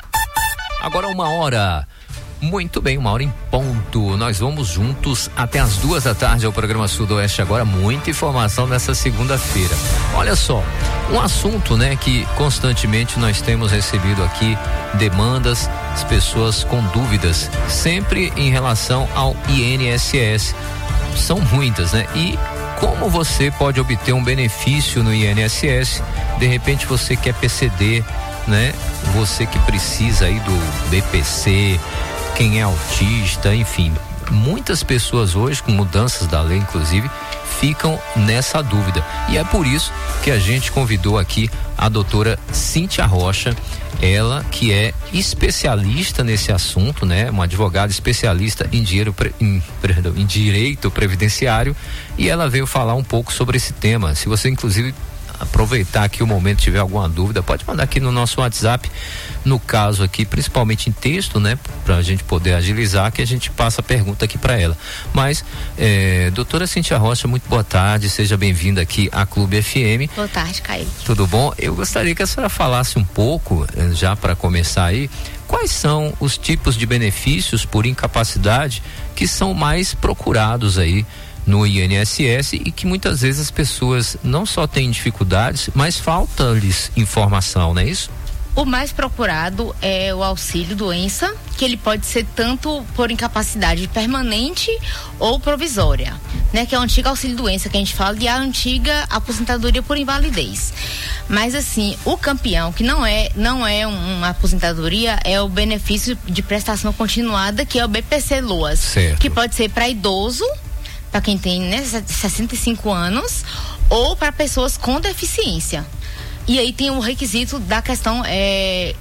Speaker 2: Agora uma hora. Muito bem, uma hora em ponto. Nós vamos juntos até as duas da tarde ao programa Sudoeste agora. Muita informação nessa segunda-feira. Olha só, um assunto, né, que constantemente nós temos recebido aqui demandas, as pessoas com dúvidas, sempre em relação ao I N S S. São muitas, né? E como você pode obter um benefício no I N S S? De repente você quer P C D, né? Você que precisa aí do B P C, quem é autista, enfim, muitas pessoas hoje, com mudanças da lei inclusive, ficam nessa dúvida. E é por isso que a gente convidou aqui a doutora Cíntia Rocha, ela que é especialista nesse assunto, né? Uma advogada especialista em, dinheiro, em, perdão, em direito previdenciário, e ela veio falar um pouco sobre esse tema. Se você inclusive aproveitar aqui o momento, tiver alguma dúvida, pode mandar aqui no nosso WhatsApp, no caso aqui, principalmente em texto, né? Pra a gente poder agilizar, que a gente passa a pergunta aqui para ela. Mas, é, doutora Cíntia Rocha, muito boa tarde, seja bem-vinda aqui à Clube F M.
Speaker 20: Boa tarde, Kaique.
Speaker 2: Tudo bom? Eu gostaria que a senhora falasse um pouco, já para começar aí, quais são os tipos de benefícios por incapacidade que são mais procurados aí no I N S S e que muitas vezes as pessoas não só têm dificuldades, mas falta-lhes informação, não é isso?
Speaker 20: O mais procurado é o auxílio doença, que ele pode ser tanto por incapacidade permanente ou provisória, né? Que é o antigo auxílio doença que a gente fala, e a antiga aposentadoria por invalidez. Mas assim, o campeão, que não é, não é uma aposentadoria, é o benefício de prestação continuada, que é o B P C LOAS, certo, que pode ser para idoso, para quem tem, né, sessenta e cinco anos, ou para pessoas com deficiência. E aí tem o requisito da questão é,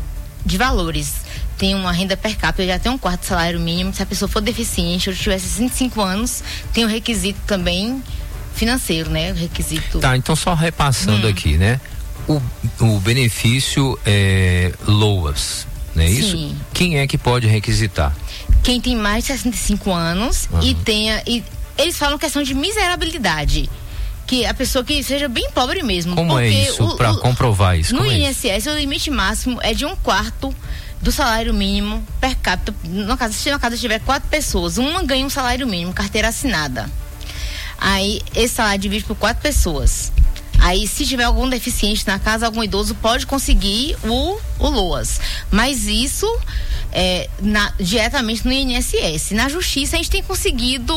Speaker 20: de valores. Tem uma renda per capita, já tem um quarto salário mínimo. Se a pessoa for deficiente ou tiver sessenta e cinco anos, tem o requisito também financeiro, né? O requisito.
Speaker 2: Tá, então só repassando hum. aqui, né? O, o benefício é LOAS, não é Sim. isso? Quem é que pode requisitar?
Speaker 20: Quem tem mais de sessenta e cinco anos uhum. e tenha. E eles falam questão de miserabilidade. Que a pessoa que seja bem pobre mesmo.
Speaker 2: Como é isso, para comprovar isso?
Speaker 20: No
Speaker 2: Como
Speaker 20: I N S S, é o limite máximo é de um quarto do salário mínimo per capita. No caso, se na casa tiver quatro pessoas, uma ganha um salário mínimo, carteira assinada. Aí, esse salário divide por quatro pessoas. Aí, se tiver algum deficiente na casa, algum idoso pode conseguir o, o LOAS. Mas isso é na, diretamente no I N S S. Na justiça, a gente tem conseguido,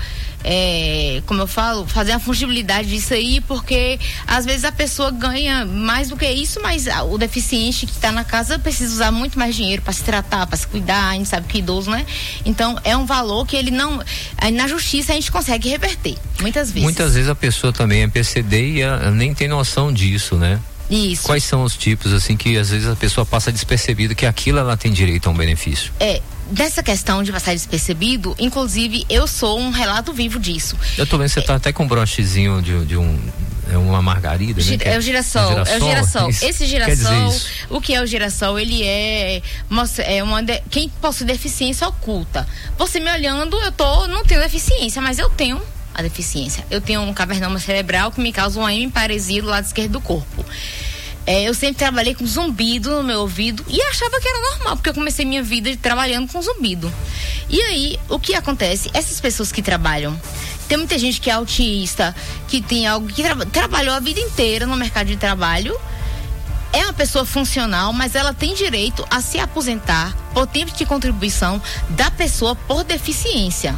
Speaker 20: é, como eu falo, fazer a fungibilidade disso aí, porque às vezes a pessoa ganha mais do que isso, mas o deficiente que está na casa precisa usar muito mais dinheiro para se tratar, para se cuidar. A gente sabe que idoso, né? Então, é um valor que ele não. Na justiça, a gente consegue reverter, muitas vezes.
Speaker 2: Muitas vezes a pessoa também é P C D e a, nem tem noção disso, né?
Speaker 20: Isso.
Speaker 2: Quais são os tipos, assim, que às vezes a pessoa passa despercebido que aquilo ela tem direito a um benefício?
Speaker 20: É, dessa questão de passar despercebido, inclusive eu sou um relato vivo disso.
Speaker 2: Eu tô vendo que você é, tá até com um brochezinho de, de um, é uma margarida,
Speaker 20: gira,
Speaker 2: né?
Speaker 20: É o girassol, é, é o girassol.
Speaker 2: Isso.
Speaker 20: Esse girassol, o que é o girassol? Ele é, é uma, de, quem possui deficiência oculta. Você me olhando, eu tô, não tenho deficiência, mas eu tenho a deficiência. Eu tenho um cavernoma cerebral que me causa uma hemiparesia do lado esquerdo do corpo. É, eu sempre trabalhei com zumbido no meu ouvido e achava que era normal, porque eu comecei minha vida trabalhando com zumbido. E aí, o que acontece? Essas pessoas que trabalham, tem muita gente que é autista, que tem algo que tra- trabalhou a vida inteira no mercado de trabalho, é uma pessoa funcional, mas ela tem direito a se aposentar por tempo de contribuição da pessoa por deficiência.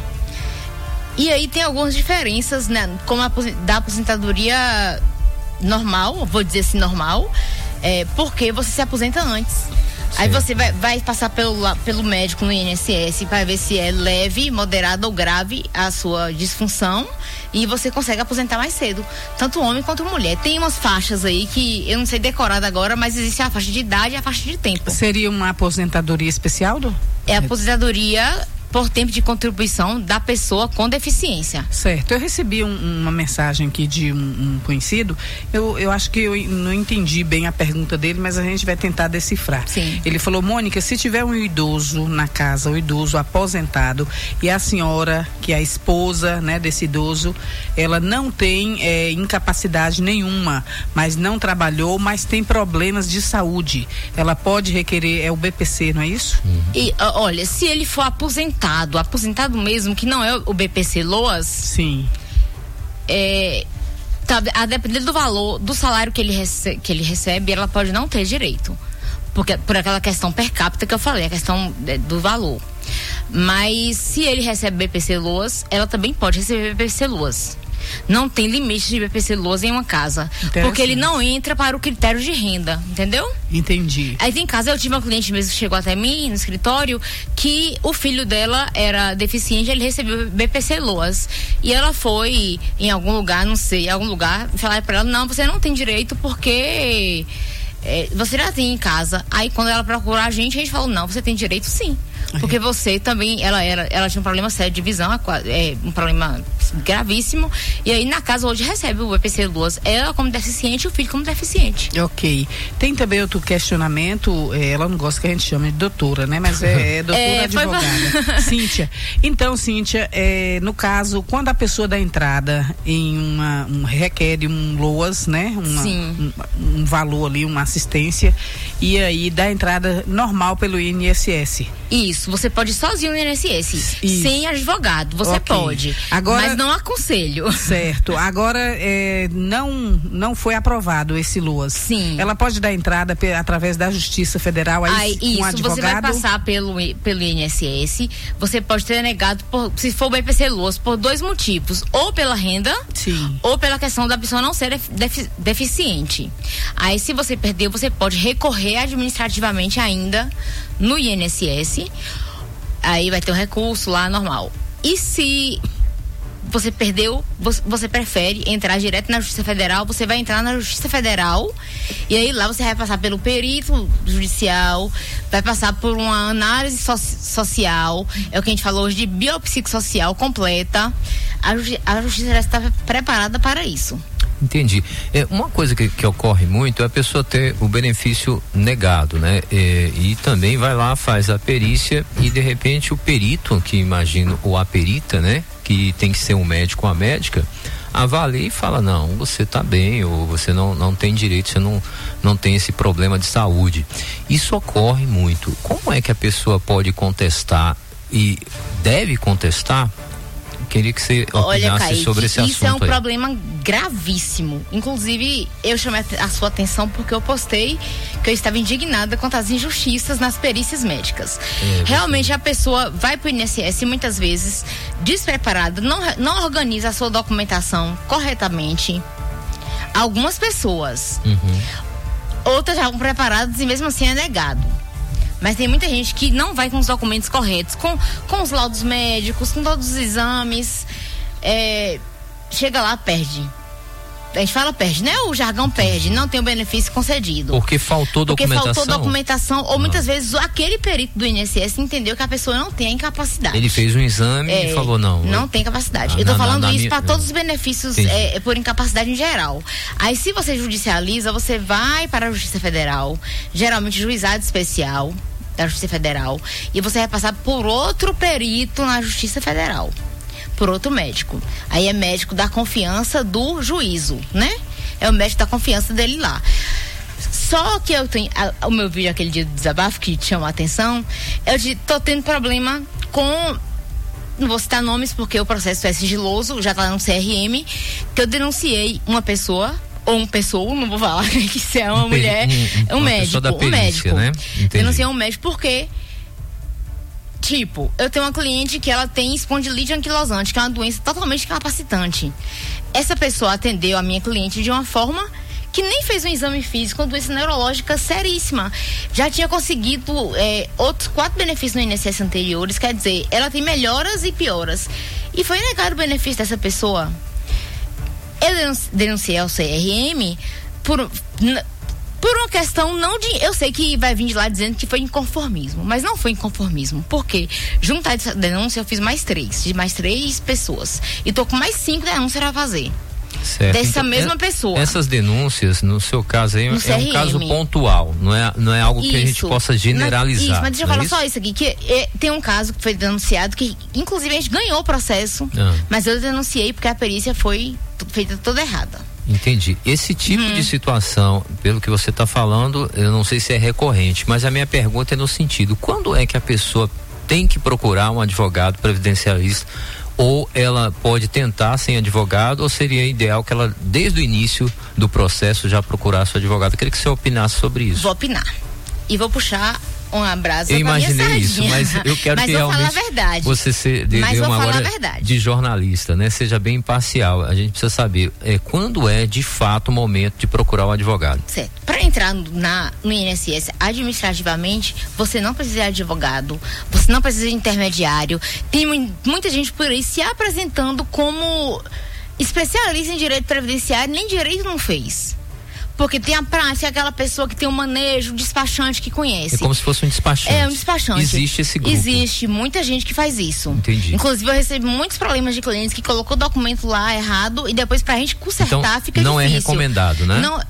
Speaker 20: E aí tem algumas diferenças, né? Como a da aposentadoria normal, vou dizer assim, normal, é, porque você se aposenta antes. Sim. Aí você vai, vai passar pelo, pelo médico no I N S S para ver se é leve, moderada ou grave a sua disfunção, e você consegue aposentar mais cedo, tanto homem quanto mulher. Tem umas faixas aí que eu não sei decorada agora, mas existe a faixa de idade e a faixa de tempo.
Speaker 1: Seria uma aposentadoria especial, do?
Speaker 20: É a aposentadoria por tempo de contribuição da pessoa com deficiência.
Speaker 1: Certo. Eu recebi um, uma mensagem aqui de um, um conhecido. Eu, eu acho que eu não entendi bem a pergunta dele, mas a gente vai tentar decifrar.
Speaker 20: Sim.
Speaker 1: Ele falou: Mônica, se tiver um idoso na casa, um idoso aposentado, e a senhora, que é a esposa, né, desse idoso, ela não tem é, incapacidade nenhuma, mas não trabalhou, mas tem problemas de saúde, ela pode requerer, é o B P C, não é isso?
Speaker 20: Uhum. E olha, se ele for aposentado, aposentado mesmo, que não é o B P C LOAS.
Speaker 1: Sim.
Speaker 20: É, tá, a depender do valor, do salário que ele, rece, que ele recebe, ela pode não ter direito. Porque, por aquela questão per capita que eu falei, a questão do valor. Mas se ele recebe B P C LOAS, ela também pode receber B P C LOAS. Não tem limite de B P C LOAS em uma casa, porque ele não entra para o critério de renda, entendeu?
Speaker 1: Entendi.
Speaker 20: Aí tem casa, eu tive uma cliente mesmo que chegou até mim no escritório, que o filho dela era deficiente, ele recebeu B P C LOAS, e ela foi em algum lugar, não sei, em algum lugar, falar para ela: não, você não tem direito porque é, você já tem em casa. Aí quando ela procurou a gente, a gente falou: não, você tem direito sim. Porque você também, ela era, ela tinha um problema sério de visão, é, um problema gravíssimo, e aí na casa hoje recebe o B P C LOAS, ela como deficiente e o filho como deficiente.
Speaker 1: Ok. Tem também outro questionamento, é, ela não gosta que a gente chame de doutora, né? Mas é, é doutora é, advogada. Foi... Cíntia. Então, Cíntia, é, no caso, quando a pessoa dá entrada em uma, um, requer um LOAS, né? Uma,
Speaker 20: Sim.
Speaker 1: Um, um valor ali, uma assistência, e aí dá entrada normal pelo I N S S.
Speaker 20: Isso, você pode ir sozinho no I N S S, Isso. sem advogado, você okay. pode, Agora, mas não aconselho.
Speaker 1: Certo, agora é, não, não foi aprovado esse LOAS.
Speaker 20: Sim.
Speaker 1: Ela pode dar entrada pe, através da Justiça Federal aí,
Speaker 20: aí
Speaker 1: com
Speaker 20: isso,
Speaker 1: um advogado?
Speaker 20: Você vai passar pelo, pelo I N S S, você pode ter negado, por, se for o B P C LOAS, por dois motivos, ou pela renda,
Speaker 1: Sim.
Speaker 20: ou pela questão da pessoa não ser defi, deficiente. Aí se você perdeu, você pode recorrer administrativamente ainda no I N S S, aí vai ter um recurso lá normal. E se você perdeu, você, você prefere entrar direto na Justiça Federal, você vai entrar na Justiça Federal, e aí lá você vai passar pelo perito judicial, vai passar por uma análise so, social, é o que a gente falou hoje de biopsicossocial completa. A, a Justiça está preparada para isso.
Speaker 2: Entendi. É, uma coisa que, que ocorre muito é a pessoa ter o benefício negado, né? É, e também vai lá, faz a perícia e de repente o perito, que imagino, ou a perita, né? Que tem que ser um médico ou a médica, avalia e fala: não, você tá bem, ou você não, não tem direito, você não, não tem esse problema de saúde. Isso ocorre muito. Como é que a pessoa pode contestar e deve contestar? queria que você opinasse
Speaker 20: Olha, Kaique,
Speaker 2: sobre esse assunto.
Speaker 20: Isso é um
Speaker 2: aí.
Speaker 20: problema gravíssimo. Inclusive, eu chamei a sua atenção porque eu postei que eu estava indignada quanto às injustiças nas perícias médicas. É, Realmente, a pessoa vai para o I N S S muitas vezes despreparada, não, não organiza a sua documentação corretamente. Algumas pessoas, uhum. outras já vão preparadas e mesmo assim é negado. Mas tem muita gente que não vai com os documentos corretos, com, com os laudos médicos, com todos os exames. É, chega lá, perde. A gente fala perde, né? O jargão perde, não tem o benefício concedido.
Speaker 2: Porque faltou documentação?
Speaker 20: Porque faltou documentação, ou ah. muitas vezes aquele perito do I N S S entendeu que a pessoa não tem a incapacidade.
Speaker 2: Ele fez um exame é, e falou não.
Speaker 20: Não tem capacidade. Ah, eu tô na, falando na, na isso para todos os benefícios é, por incapacidade em geral. Aí se você judicializa, você vai para a Justiça Federal, geralmente juizado especial da Justiça Federal, e você vai passar por outro perito na Justiça Federal. Por outro médico. Aí é médico da confiança do juízo, né? É o médico da confiança dele lá. Só que eu tenho, a, o meu vídeo aquele dia do desabafo que te chamou a atenção, eu de, tô tendo problema com, não vou citar nomes porque o processo é sigiloso, já tá no C R M, que eu denunciei uma pessoa, ou um pessoa, não vou falar que se é uma um, mulher, um, um médico, perícia, um médico. Né? Denunciei um médico porque tipo, eu tenho uma cliente que ela tem espondilite anquilosante, que é uma doença totalmente incapacitante. Essa pessoa atendeu a minha cliente de uma forma que nem fez um exame físico, uma doença neurológica seríssima. Já tinha conseguido é, outros quatro benefícios no I N S S anteriores, quer dizer, ela tem melhoras e pioras. E foi negado o benefício dessa pessoa. Eu denunciei ao C R M por... Por uma questão não de... Eu sei que vai vir de lá dizendo que foi inconformismo, mas não foi inconformismo. Por quê? Juntar essa denúncia, eu fiz mais três, de mais três pessoas. E tô com mais cinco denúncias a fazer.
Speaker 2: Certo.
Speaker 20: Dessa
Speaker 2: então,
Speaker 20: mesma
Speaker 2: é,
Speaker 20: pessoa.
Speaker 2: Essas denúncias, no seu caso aí,
Speaker 20: no
Speaker 2: é
Speaker 20: C R M.
Speaker 2: Um caso pontual, não é, não é algo que isso. A gente possa generalizar.
Speaker 20: Mas, isso, mas deixa eu falar
Speaker 2: é
Speaker 20: só isso aqui, que é, tem um caso que foi denunciado, que inclusive a gente ganhou o processo, ah. mas eu denunciei porque a perícia foi feita toda errada.
Speaker 2: Entendi. Esse tipo hum. de situação, pelo que você está falando, eu não sei se é recorrente, mas a minha pergunta é no sentido, quando é que a pessoa tem que procurar um advogado previdenciarista, ou ela pode tentar sem advogado, ou seria ideal que ela, desde o início do processo, já procurasse o advogado? Eu queria que você opinasse sobre isso.
Speaker 20: Vou opinar. E vou puxar uma brasa.
Speaker 2: Eu imaginei isso, mas eu quero
Speaker 20: mas
Speaker 2: que
Speaker 20: vou
Speaker 2: realmente
Speaker 20: falar a verdade.
Speaker 2: você se dê uma agora de jornalista, né? Seja bem imparcial. A gente precisa saber é, quando é de fato o momento de procurar um advogado.
Speaker 20: Certo. Para entrar na, no I N S S administrativamente, você não precisa de advogado, você não precisa de intermediário. Tem muita gente por aí se apresentando como especialista em direito previdenciário, nem direito não fez. Porque tem a prática, aquela pessoa que tem um manejo, um despachante que conhece.
Speaker 2: É como se fosse um despachante.
Speaker 20: É, um despachante.
Speaker 2: Existe esse grupo.
Speaker 20: Existe muita gente que faz isso.
Speaker 2: Entendi.
Speaker 20: Inclusive, eu recebo muitos problemas de clientes que colocou o documento lá errado e depois pra gente consertar
Speaker 2: então,
Speaker 20: fica
Speaker 2: não
Speaker 20: difícil.
Speaker 2: Não é recomendado, né?
Speaker 20: Não,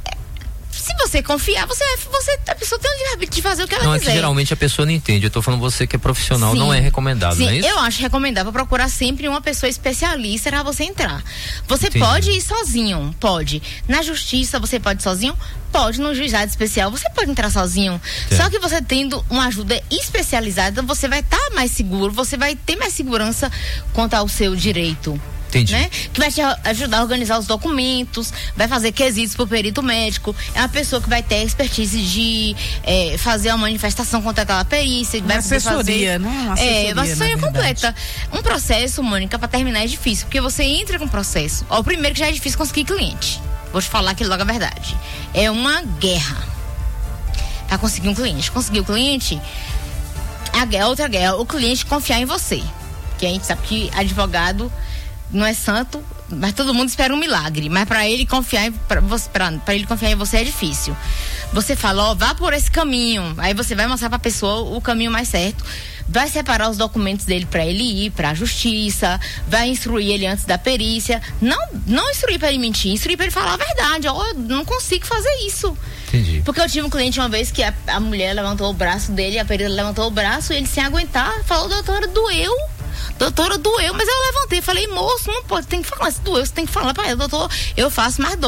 Speaker 20: se você confiar, você, você, a pessoa tem o livre-arbítrio de fazer o que ela
Speaker 2: não,
Speaker 20: quiser.
Speaker 2: Não, é que geralmente a pessoa não entende. Eu tô falando você que é profissional, sim, não é recomendado,
Speaker 20: sim,
Speaker 2: não é isso?
Speaker 20: Eu acho recomendável procurar sempre uma pessoa especialista para você entrar. Você Entendi. Pode ir sozinho, pode. Na justiça você pode ir sozinho, pode. No juizado especial você pode entrar sozinho. Sim. Só que você tendo uma ajuda especializada, você vai estar tá mais seguro, você vai ter mais segurança quanto ao seu direito.
Speaker 2: Entendi.
Speaker 20: Né? Que vai te ajudar a organizar os documentos, vai fazer quesitos pro perito médico, é uma pessoa que vai ter a expertise de é, fazer uma manifestação contra aquela perícia,
Speaker 1: uma
Speaker 20: vai
Speaker 1: assessoria,
Speaker 20: fazer,
Speaker 1: né? Uma assessoria,
Speaker 20: é, uma assessoria completa. Um processo, Mônica, para terminar é difícil, porque você entra com o processo. Ó, o primeiro que já é difícil conseguir cliente. Vou te falar aqui logo a verdade. É uma guerra para conseguir um cliente. Conseguir o cliente, a guerra, outra guerra, o cliente confiar em você. Que a gente sabe que advogado não é santo, mas todo mundo espera um milagre. Mas para ele confiar para você, para ele confiar em você é difícil. Você fala, ó, vá por esse caminho. Aí você vai mostrar para a pessoa o caminho mais certo. Vai separar os documentos dele para ele ir para a justiça, vai instruir ele antes da perícia. Não, não instruir para ele mentir, instruir para ele falar a verdade. Ó, eu não consigo fazer isso.
Speaker 2: Entendi.
Speaker 20: Porque eu tive um cliente uma vez que a, a mulher levantou o braço dele, a perita levantou o braço e ele sem aguentar falou, doutora, doeu. Doutora, doeu, mas eu levantei e falei, moço, não pode, tem que falar, se doeu, você tem que falar pra ela, doutor, eu faço, mas dói.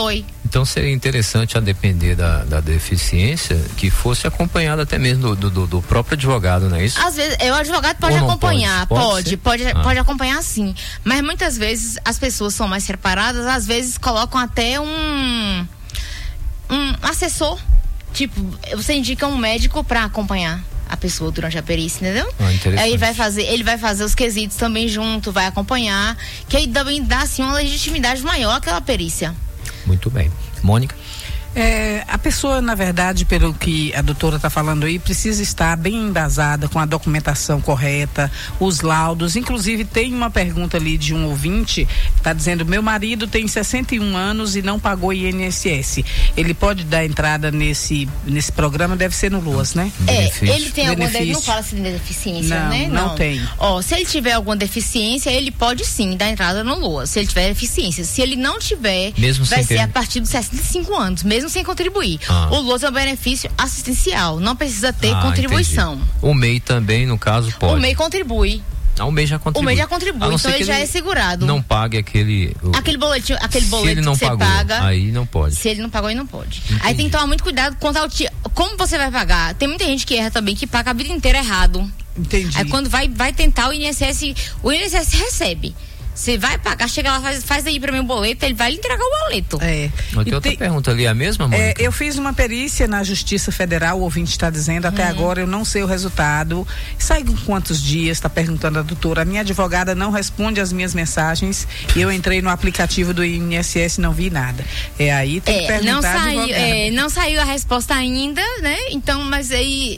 Speaker 2: Então seria interessante, a depender da, da deficiência, que fosse acompanhado até mesmo do, do, do próprio advogado, não é isso?
Speaker 20: Às vezes, o advogado pode acompanhar, pode, pode, pode,
Speaker 2: ah.
Speaker 20: pode acompanhar sim, mas muitas vezes as pessoas são mais separadas, às vezes colocam até um um assessor, tipo, você indica um médico para acompanhar a pessoa durante a perícia, entendeu?
Speaker 2: Ah,
Speaker 20: aí vai fazer, ele vai fazer os quesitos também junto, vai acompanhar, que aí também dá assim uma legitimidade maior àquela perícia.
Speaker 2: Muito bem. Mônica?
Speaker 1: É, a pessoa, na verdade, pelo que a doutora está falando aí, precisa estar bem embasada com a documentação correta, os laudos. Inclusive, tem uma pergunta ali de um ouvinte, está dizendo: meu marido tem sessenta e um anos e não pagou I N S S. Ele pode dar entrada nesse, nesse programa? Deve ser no Luas, né?
Speaker 20: É,
Speaker 1: Benefício.
Speaker 20: ele tem alguma
Speaker 1: Benefício.
Speaker 20: Não fala se tem deficiência,
Speaker 1: não,
Speaker 20: né?
Speaker 1: Não, não tem.
Speaker 20: Ó, se ele tiver alguma deficiência, ele pode sim dar entrada no Luas, se ele tiver deficiência. Se ele não tiver,
Speaker 2: mesmo
Speaker 20: vai ser
Speaker 2: ter...
Speaker 20: a partir dos sessenta e cinco anos, mesmo sem contribuir.
Speaker 2: Ah.
Speaker 20: O Luas é um benefício assistencial, não precisa ter
Speaker 2: ah,
Speaker 20: contribuição.
Speaker 2: Entendi. O M E I também, no caso, pode.
Speaker 20: O M E I contribui.
Speaker 2: Ah, o M E I já contribui.
Speaker 20: O M E I já contribui, então ele já é segurado.
Speaker 2: Não pague aquele... O...
Speaker 20: Aquele boletim, aquele boleto
Speaker 2: se ele não
Speaker 20: que você
Speaker 2: pagou,
Speaker 20: paga.
Speaker 2: aí não pode.
Speaker 20: Se ele não pagou, aí não pode.
Speaker 2: Entendi.
Speaker 20: Aí tem que tomar muito cuidado quanto ao ti... como você vai pagar. Tem muita gente que erra também, que paga a vida inteira errado.
Speaker 1: Entendi.
Speaker 20: Aí quando vai, vai tentar o I N S S, o I N S S recebe. Você vai pagar, chega lá, faz, faz aí pra mim o boleto, ele vai lhe entregar o boleto.
Speaker 1: É.
Speaker 2: Mas tem outra tem, pergunta ali, é a mesma, Mônica?
Speaker 1: É, eu fiz uma perícia na Justiça Federal, o ouvinte está dizendo, até hum. agora eu não sei o resultado. Sai com quantos dias, está perguntando a doutora. A minha advogada não responde as minhas mensagens e eu entrei no aplicativo do I N S S e não vi nada. É aí, tem é, que perguntar
Speaker 20: não saiu,
Speaker 1: a
Speaker 20: é, não saiu a resposta ainda, né? Então, mas aí...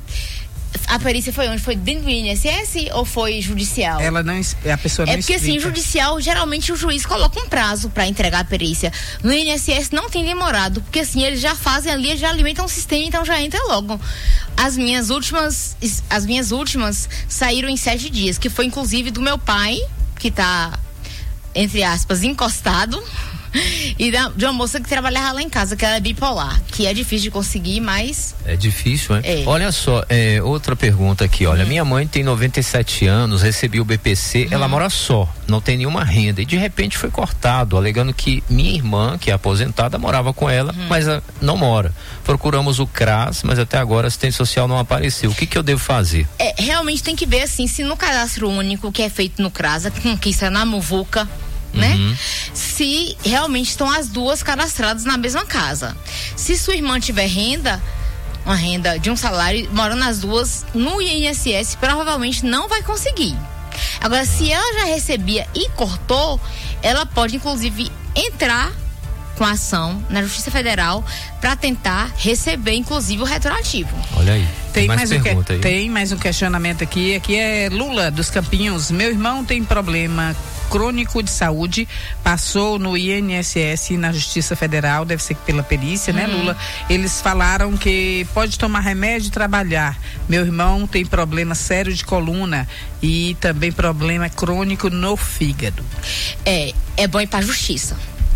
Speaker 20: A perícia foi onde? Foi dentro do I N S S ou foi judicial?
Speaker 1: Ela não, a pessoa não
Speaker 20: É porque
Speaker 1: explica.
Speaker 20: assim, judicial, geralmente o juiz coloca um prazo para entregar a perícia. No I N S S não tem demorado, porque assim, eles já fazem ali, já alimentam o sistema, então já entra logo. As minhas últimas, as minhas últimas saíram em sete dias, que foi inclusive do meu pai, que tá, entre aspas, encostado. E da, de uma moça que trabalhava lá em casa, que era bipolar, que é difícil de conseguir, mas...
Speaker 2: É difícil, né?
Speaker 20: É.
Speaker 2: Olha só, é, outra pergunta aqui, olha, hum. minha mãe tem noventa e sete anos, recebeu o B P C, hum. ela mora só, não tem nenhuma renda, e de repente foi cortado, alegando que minha irmã, que é aposentada, morava com ela, hum. mas a, não mora. Procuramos o CRAS, mas até agora a assistente social não apareceu. O que que eu devo fazer?
Speaker 20: É, realmente tem que ver, assim, se no cadastro único que é feito no CRAS, que isso é na Muvuca, né? Uhum. Se realmente estão as duas cadastradas na mesma casa. Se sua irmã tiver renda, uma renda de um salário, morando as duas no I N S S, provavelmente não vai conseguir. Agora, se ela já recebia e cortou, ela pode inclusive entrar com a ação na Justiça Federal para tentar receber inclusive o retroativo.
Speaker 2: Olha aí.
Speaker 1: Tem
Speaker 2: mais,
Speaker 1: mais, um
Speaker 2: pergunta
Speaker 1: que,
Speaker 2: aí.
Speaker 1: tem mais um questionamento aqui. Aqui é Lula dos Campinhos. Meu irmão tem problema crônico de saúde, passou no I N S S e na Justiça Federal, deve ser pela perícia, né, uhum. Lula? Eles falaram que pode tomar remédio e trabalhar. Meu irmão tem problema sério de coluna e também problema crônico no fígado.
Speaker 20: É, é bom ir pra Justiça.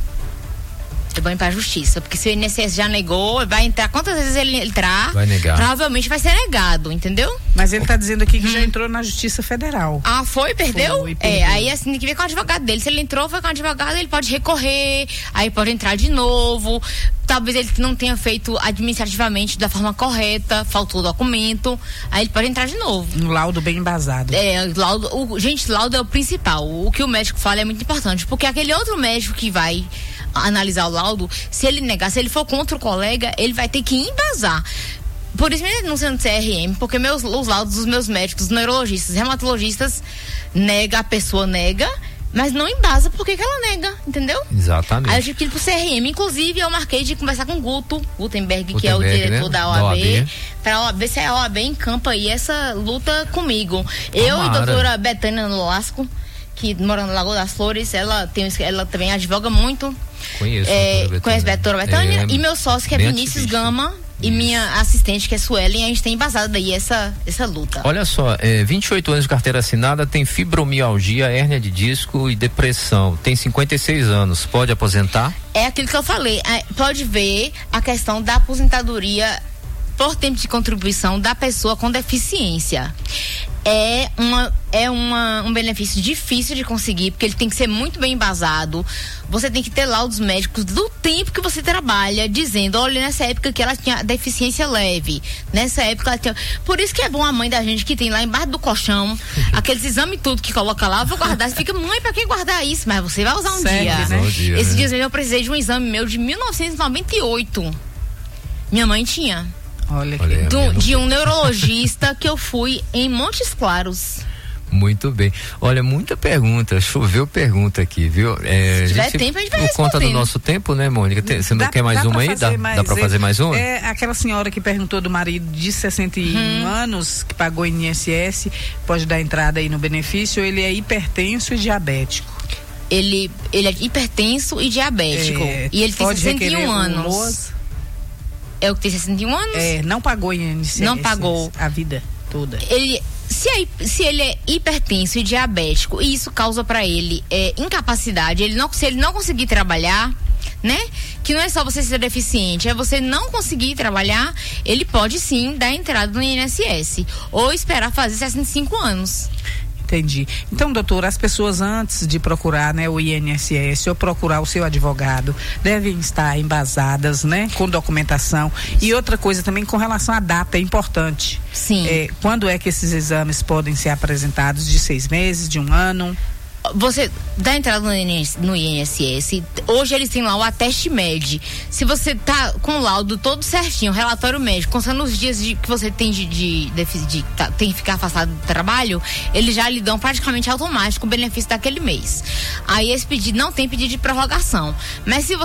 Speaker 20: É bom ir pra Justiça, porque se o I N S S já negou, vai entrar, quantas vezes ele entrar,
Speaker 2: vai negar.
Speaker 20: Provavelmente vai ser negado, entendeu?
Speaker 1: Mas ele tá dizendo aqui que hum. já entrou na Justiça Federal.
Speaker 20: Ah, foi? Perdeu?
Speaker 1: Foi, perdeu.
Speaker 20: É, aí assim, tem que ver com o advogado dele. Se ele entrou, foi com o advogado, ele pode recorrer, aí pode entrar de novo. Talvez ele não tenha feito administrativamente da forma correta, faltou documento, aí ele pode entrar de novo.
Speaker 1: Um laudo bem embasado.
Speaker 20: É, laudo, o, gente, laudo é o principal. O que o médico fala é muito importante, porque aquele outro médico que vai analisar o laudo, se ele negar, se ele for contra o colega, ele vai ter que embasar. Por isso, mesmo não sendo C R M, porque meus, os laudos dos meus médicos, neurologistas, reumatologistas, nega, a pessoa nega, mas não embasa porque que ela nega, entendeu?
Speaker 2: Exatamente.
Speaker 20: Aí eu tive que ir pro C R M. Inclusive, eu marquei de conversar com o Guto Gutenberg,
Speaker 2: Gutenberg,
Speaker 20: que é o diretor, né? da O A B,
Speaker 2: da O A B,
Speaker 20: pra ver se a O A B encampa aí essa luta comigo. Eu
Speaker 2: Tomara.
Speaker 20: e a doutora Betânia Nolasco, que mora no Lagoa das Flores, ela, tem, ela também advoga muito.
Speaker 2: Conheço.
Speaker 20: É, conhece a doutora Betânia.
Speaker 2: É,
Speaker 20: e meu sócio, que é Vinícius ativista. Gama. E Isso. minha assistente, que é Suelen, a gente tem embasado daí essa, essa luta.
Speaker 2: Olha só, é, vinte e oito anos de carteira assinada, tem fibromialgia, hérnia de disco e depressão. Tem cinquenta e seis anos, pode aposentar?
Speaker 20: É aquilo que eu falei, é, pode ver a questão da aposentadoria por tempo de contribuição da pessoa com deficiência. é uma é uma, um benefício difícil de conseguir, porque ele tem que ser muito bem embasado. Você tem que ter laudos médicos do tempo que você trabalha, dizendo, olha, nessa época que ela tinha deficiência leve, nessa época ela tinha... Por isso que é bom a mãe da gente que tem lá embaixo do colchão, aqueles exames tudo que coloca lá, eu vou guardar. Você fica, mãe, pra que guardar isso? Mas você vai usar um
Speaker 1: Serve,
Speaker 20: dia.
Speaker 1: Né?
Speaker 20: dia. Esse né? dia eu precisei de um exame meu de mil novecentos e noventa e oito. Minha mãe tinha.
Speaker 1: Olha,
Speaker 2: Olha
Speaker 20: Do, de um neurologista que eu fui em Montes Claros.
Speaker 2: Muito bem. Olha, muita pergunta, choveu pergunta aqui, viu? É,
Speaker 20: Se tiver
Speaker 2: gente,
Speaker 20: tempo, a gente vai
Speaker 2: por conta do nosso tempo, né, Mônica? Tem, você não quer mais uma aí? Dá, dá pra fazer mais uma?
Speaker 1: É, aquela senhora que perguntou do marido de sessenta e um hum. anos, que pagou I N S S, pode dar entrada aí no benefício, ele é hipertenso e diabético.
Speaker 20: Ele, ele é hipertenso e diabético. É, e ele tem sessenta e um anos. É o que tem sessenta e um anos?
Speaker 1: É, não pagou I N S S.
Speaker 20: Não pagou.
Speaker 1: A vida toda.
Speaker 20: Ele... Se, é, se ele é hipertenso e diabético e isso causa para ele é, incapacidade, ele não, se ele não conseguir trabalhar, né? Que não é só você ser deficiente, é você não conseguir trabalhar, ele pode sim dar entrada no I N S S ou esperar fazer sessenta e cinco anos.
Speaker 1: Entendi. Então, doutora, as pessoas antes de procurar, né, o I N S S ou procurar o seu advogado devem estar embasadas, né, com documentação. E outra coisa também com relação à data, é importante.
Speaker 20: Sim.
Speaker 1: É, quando é que esses exames podem ser apresentados? De seis meses, de um ano?
Speaker 20: Você dá entrada no I N S S, hoje eles têm lá o Ateste Med. Se você tá com o laudo todo certinho, o relatório médico, contando os dias de, que você tem de, de, de, de tá, tem que ficar afastado do trabalho, eles já lhe dão praticamente automático o benefício daquele mês. Aí esse pedido não tem pedido de prorrogação. Mas se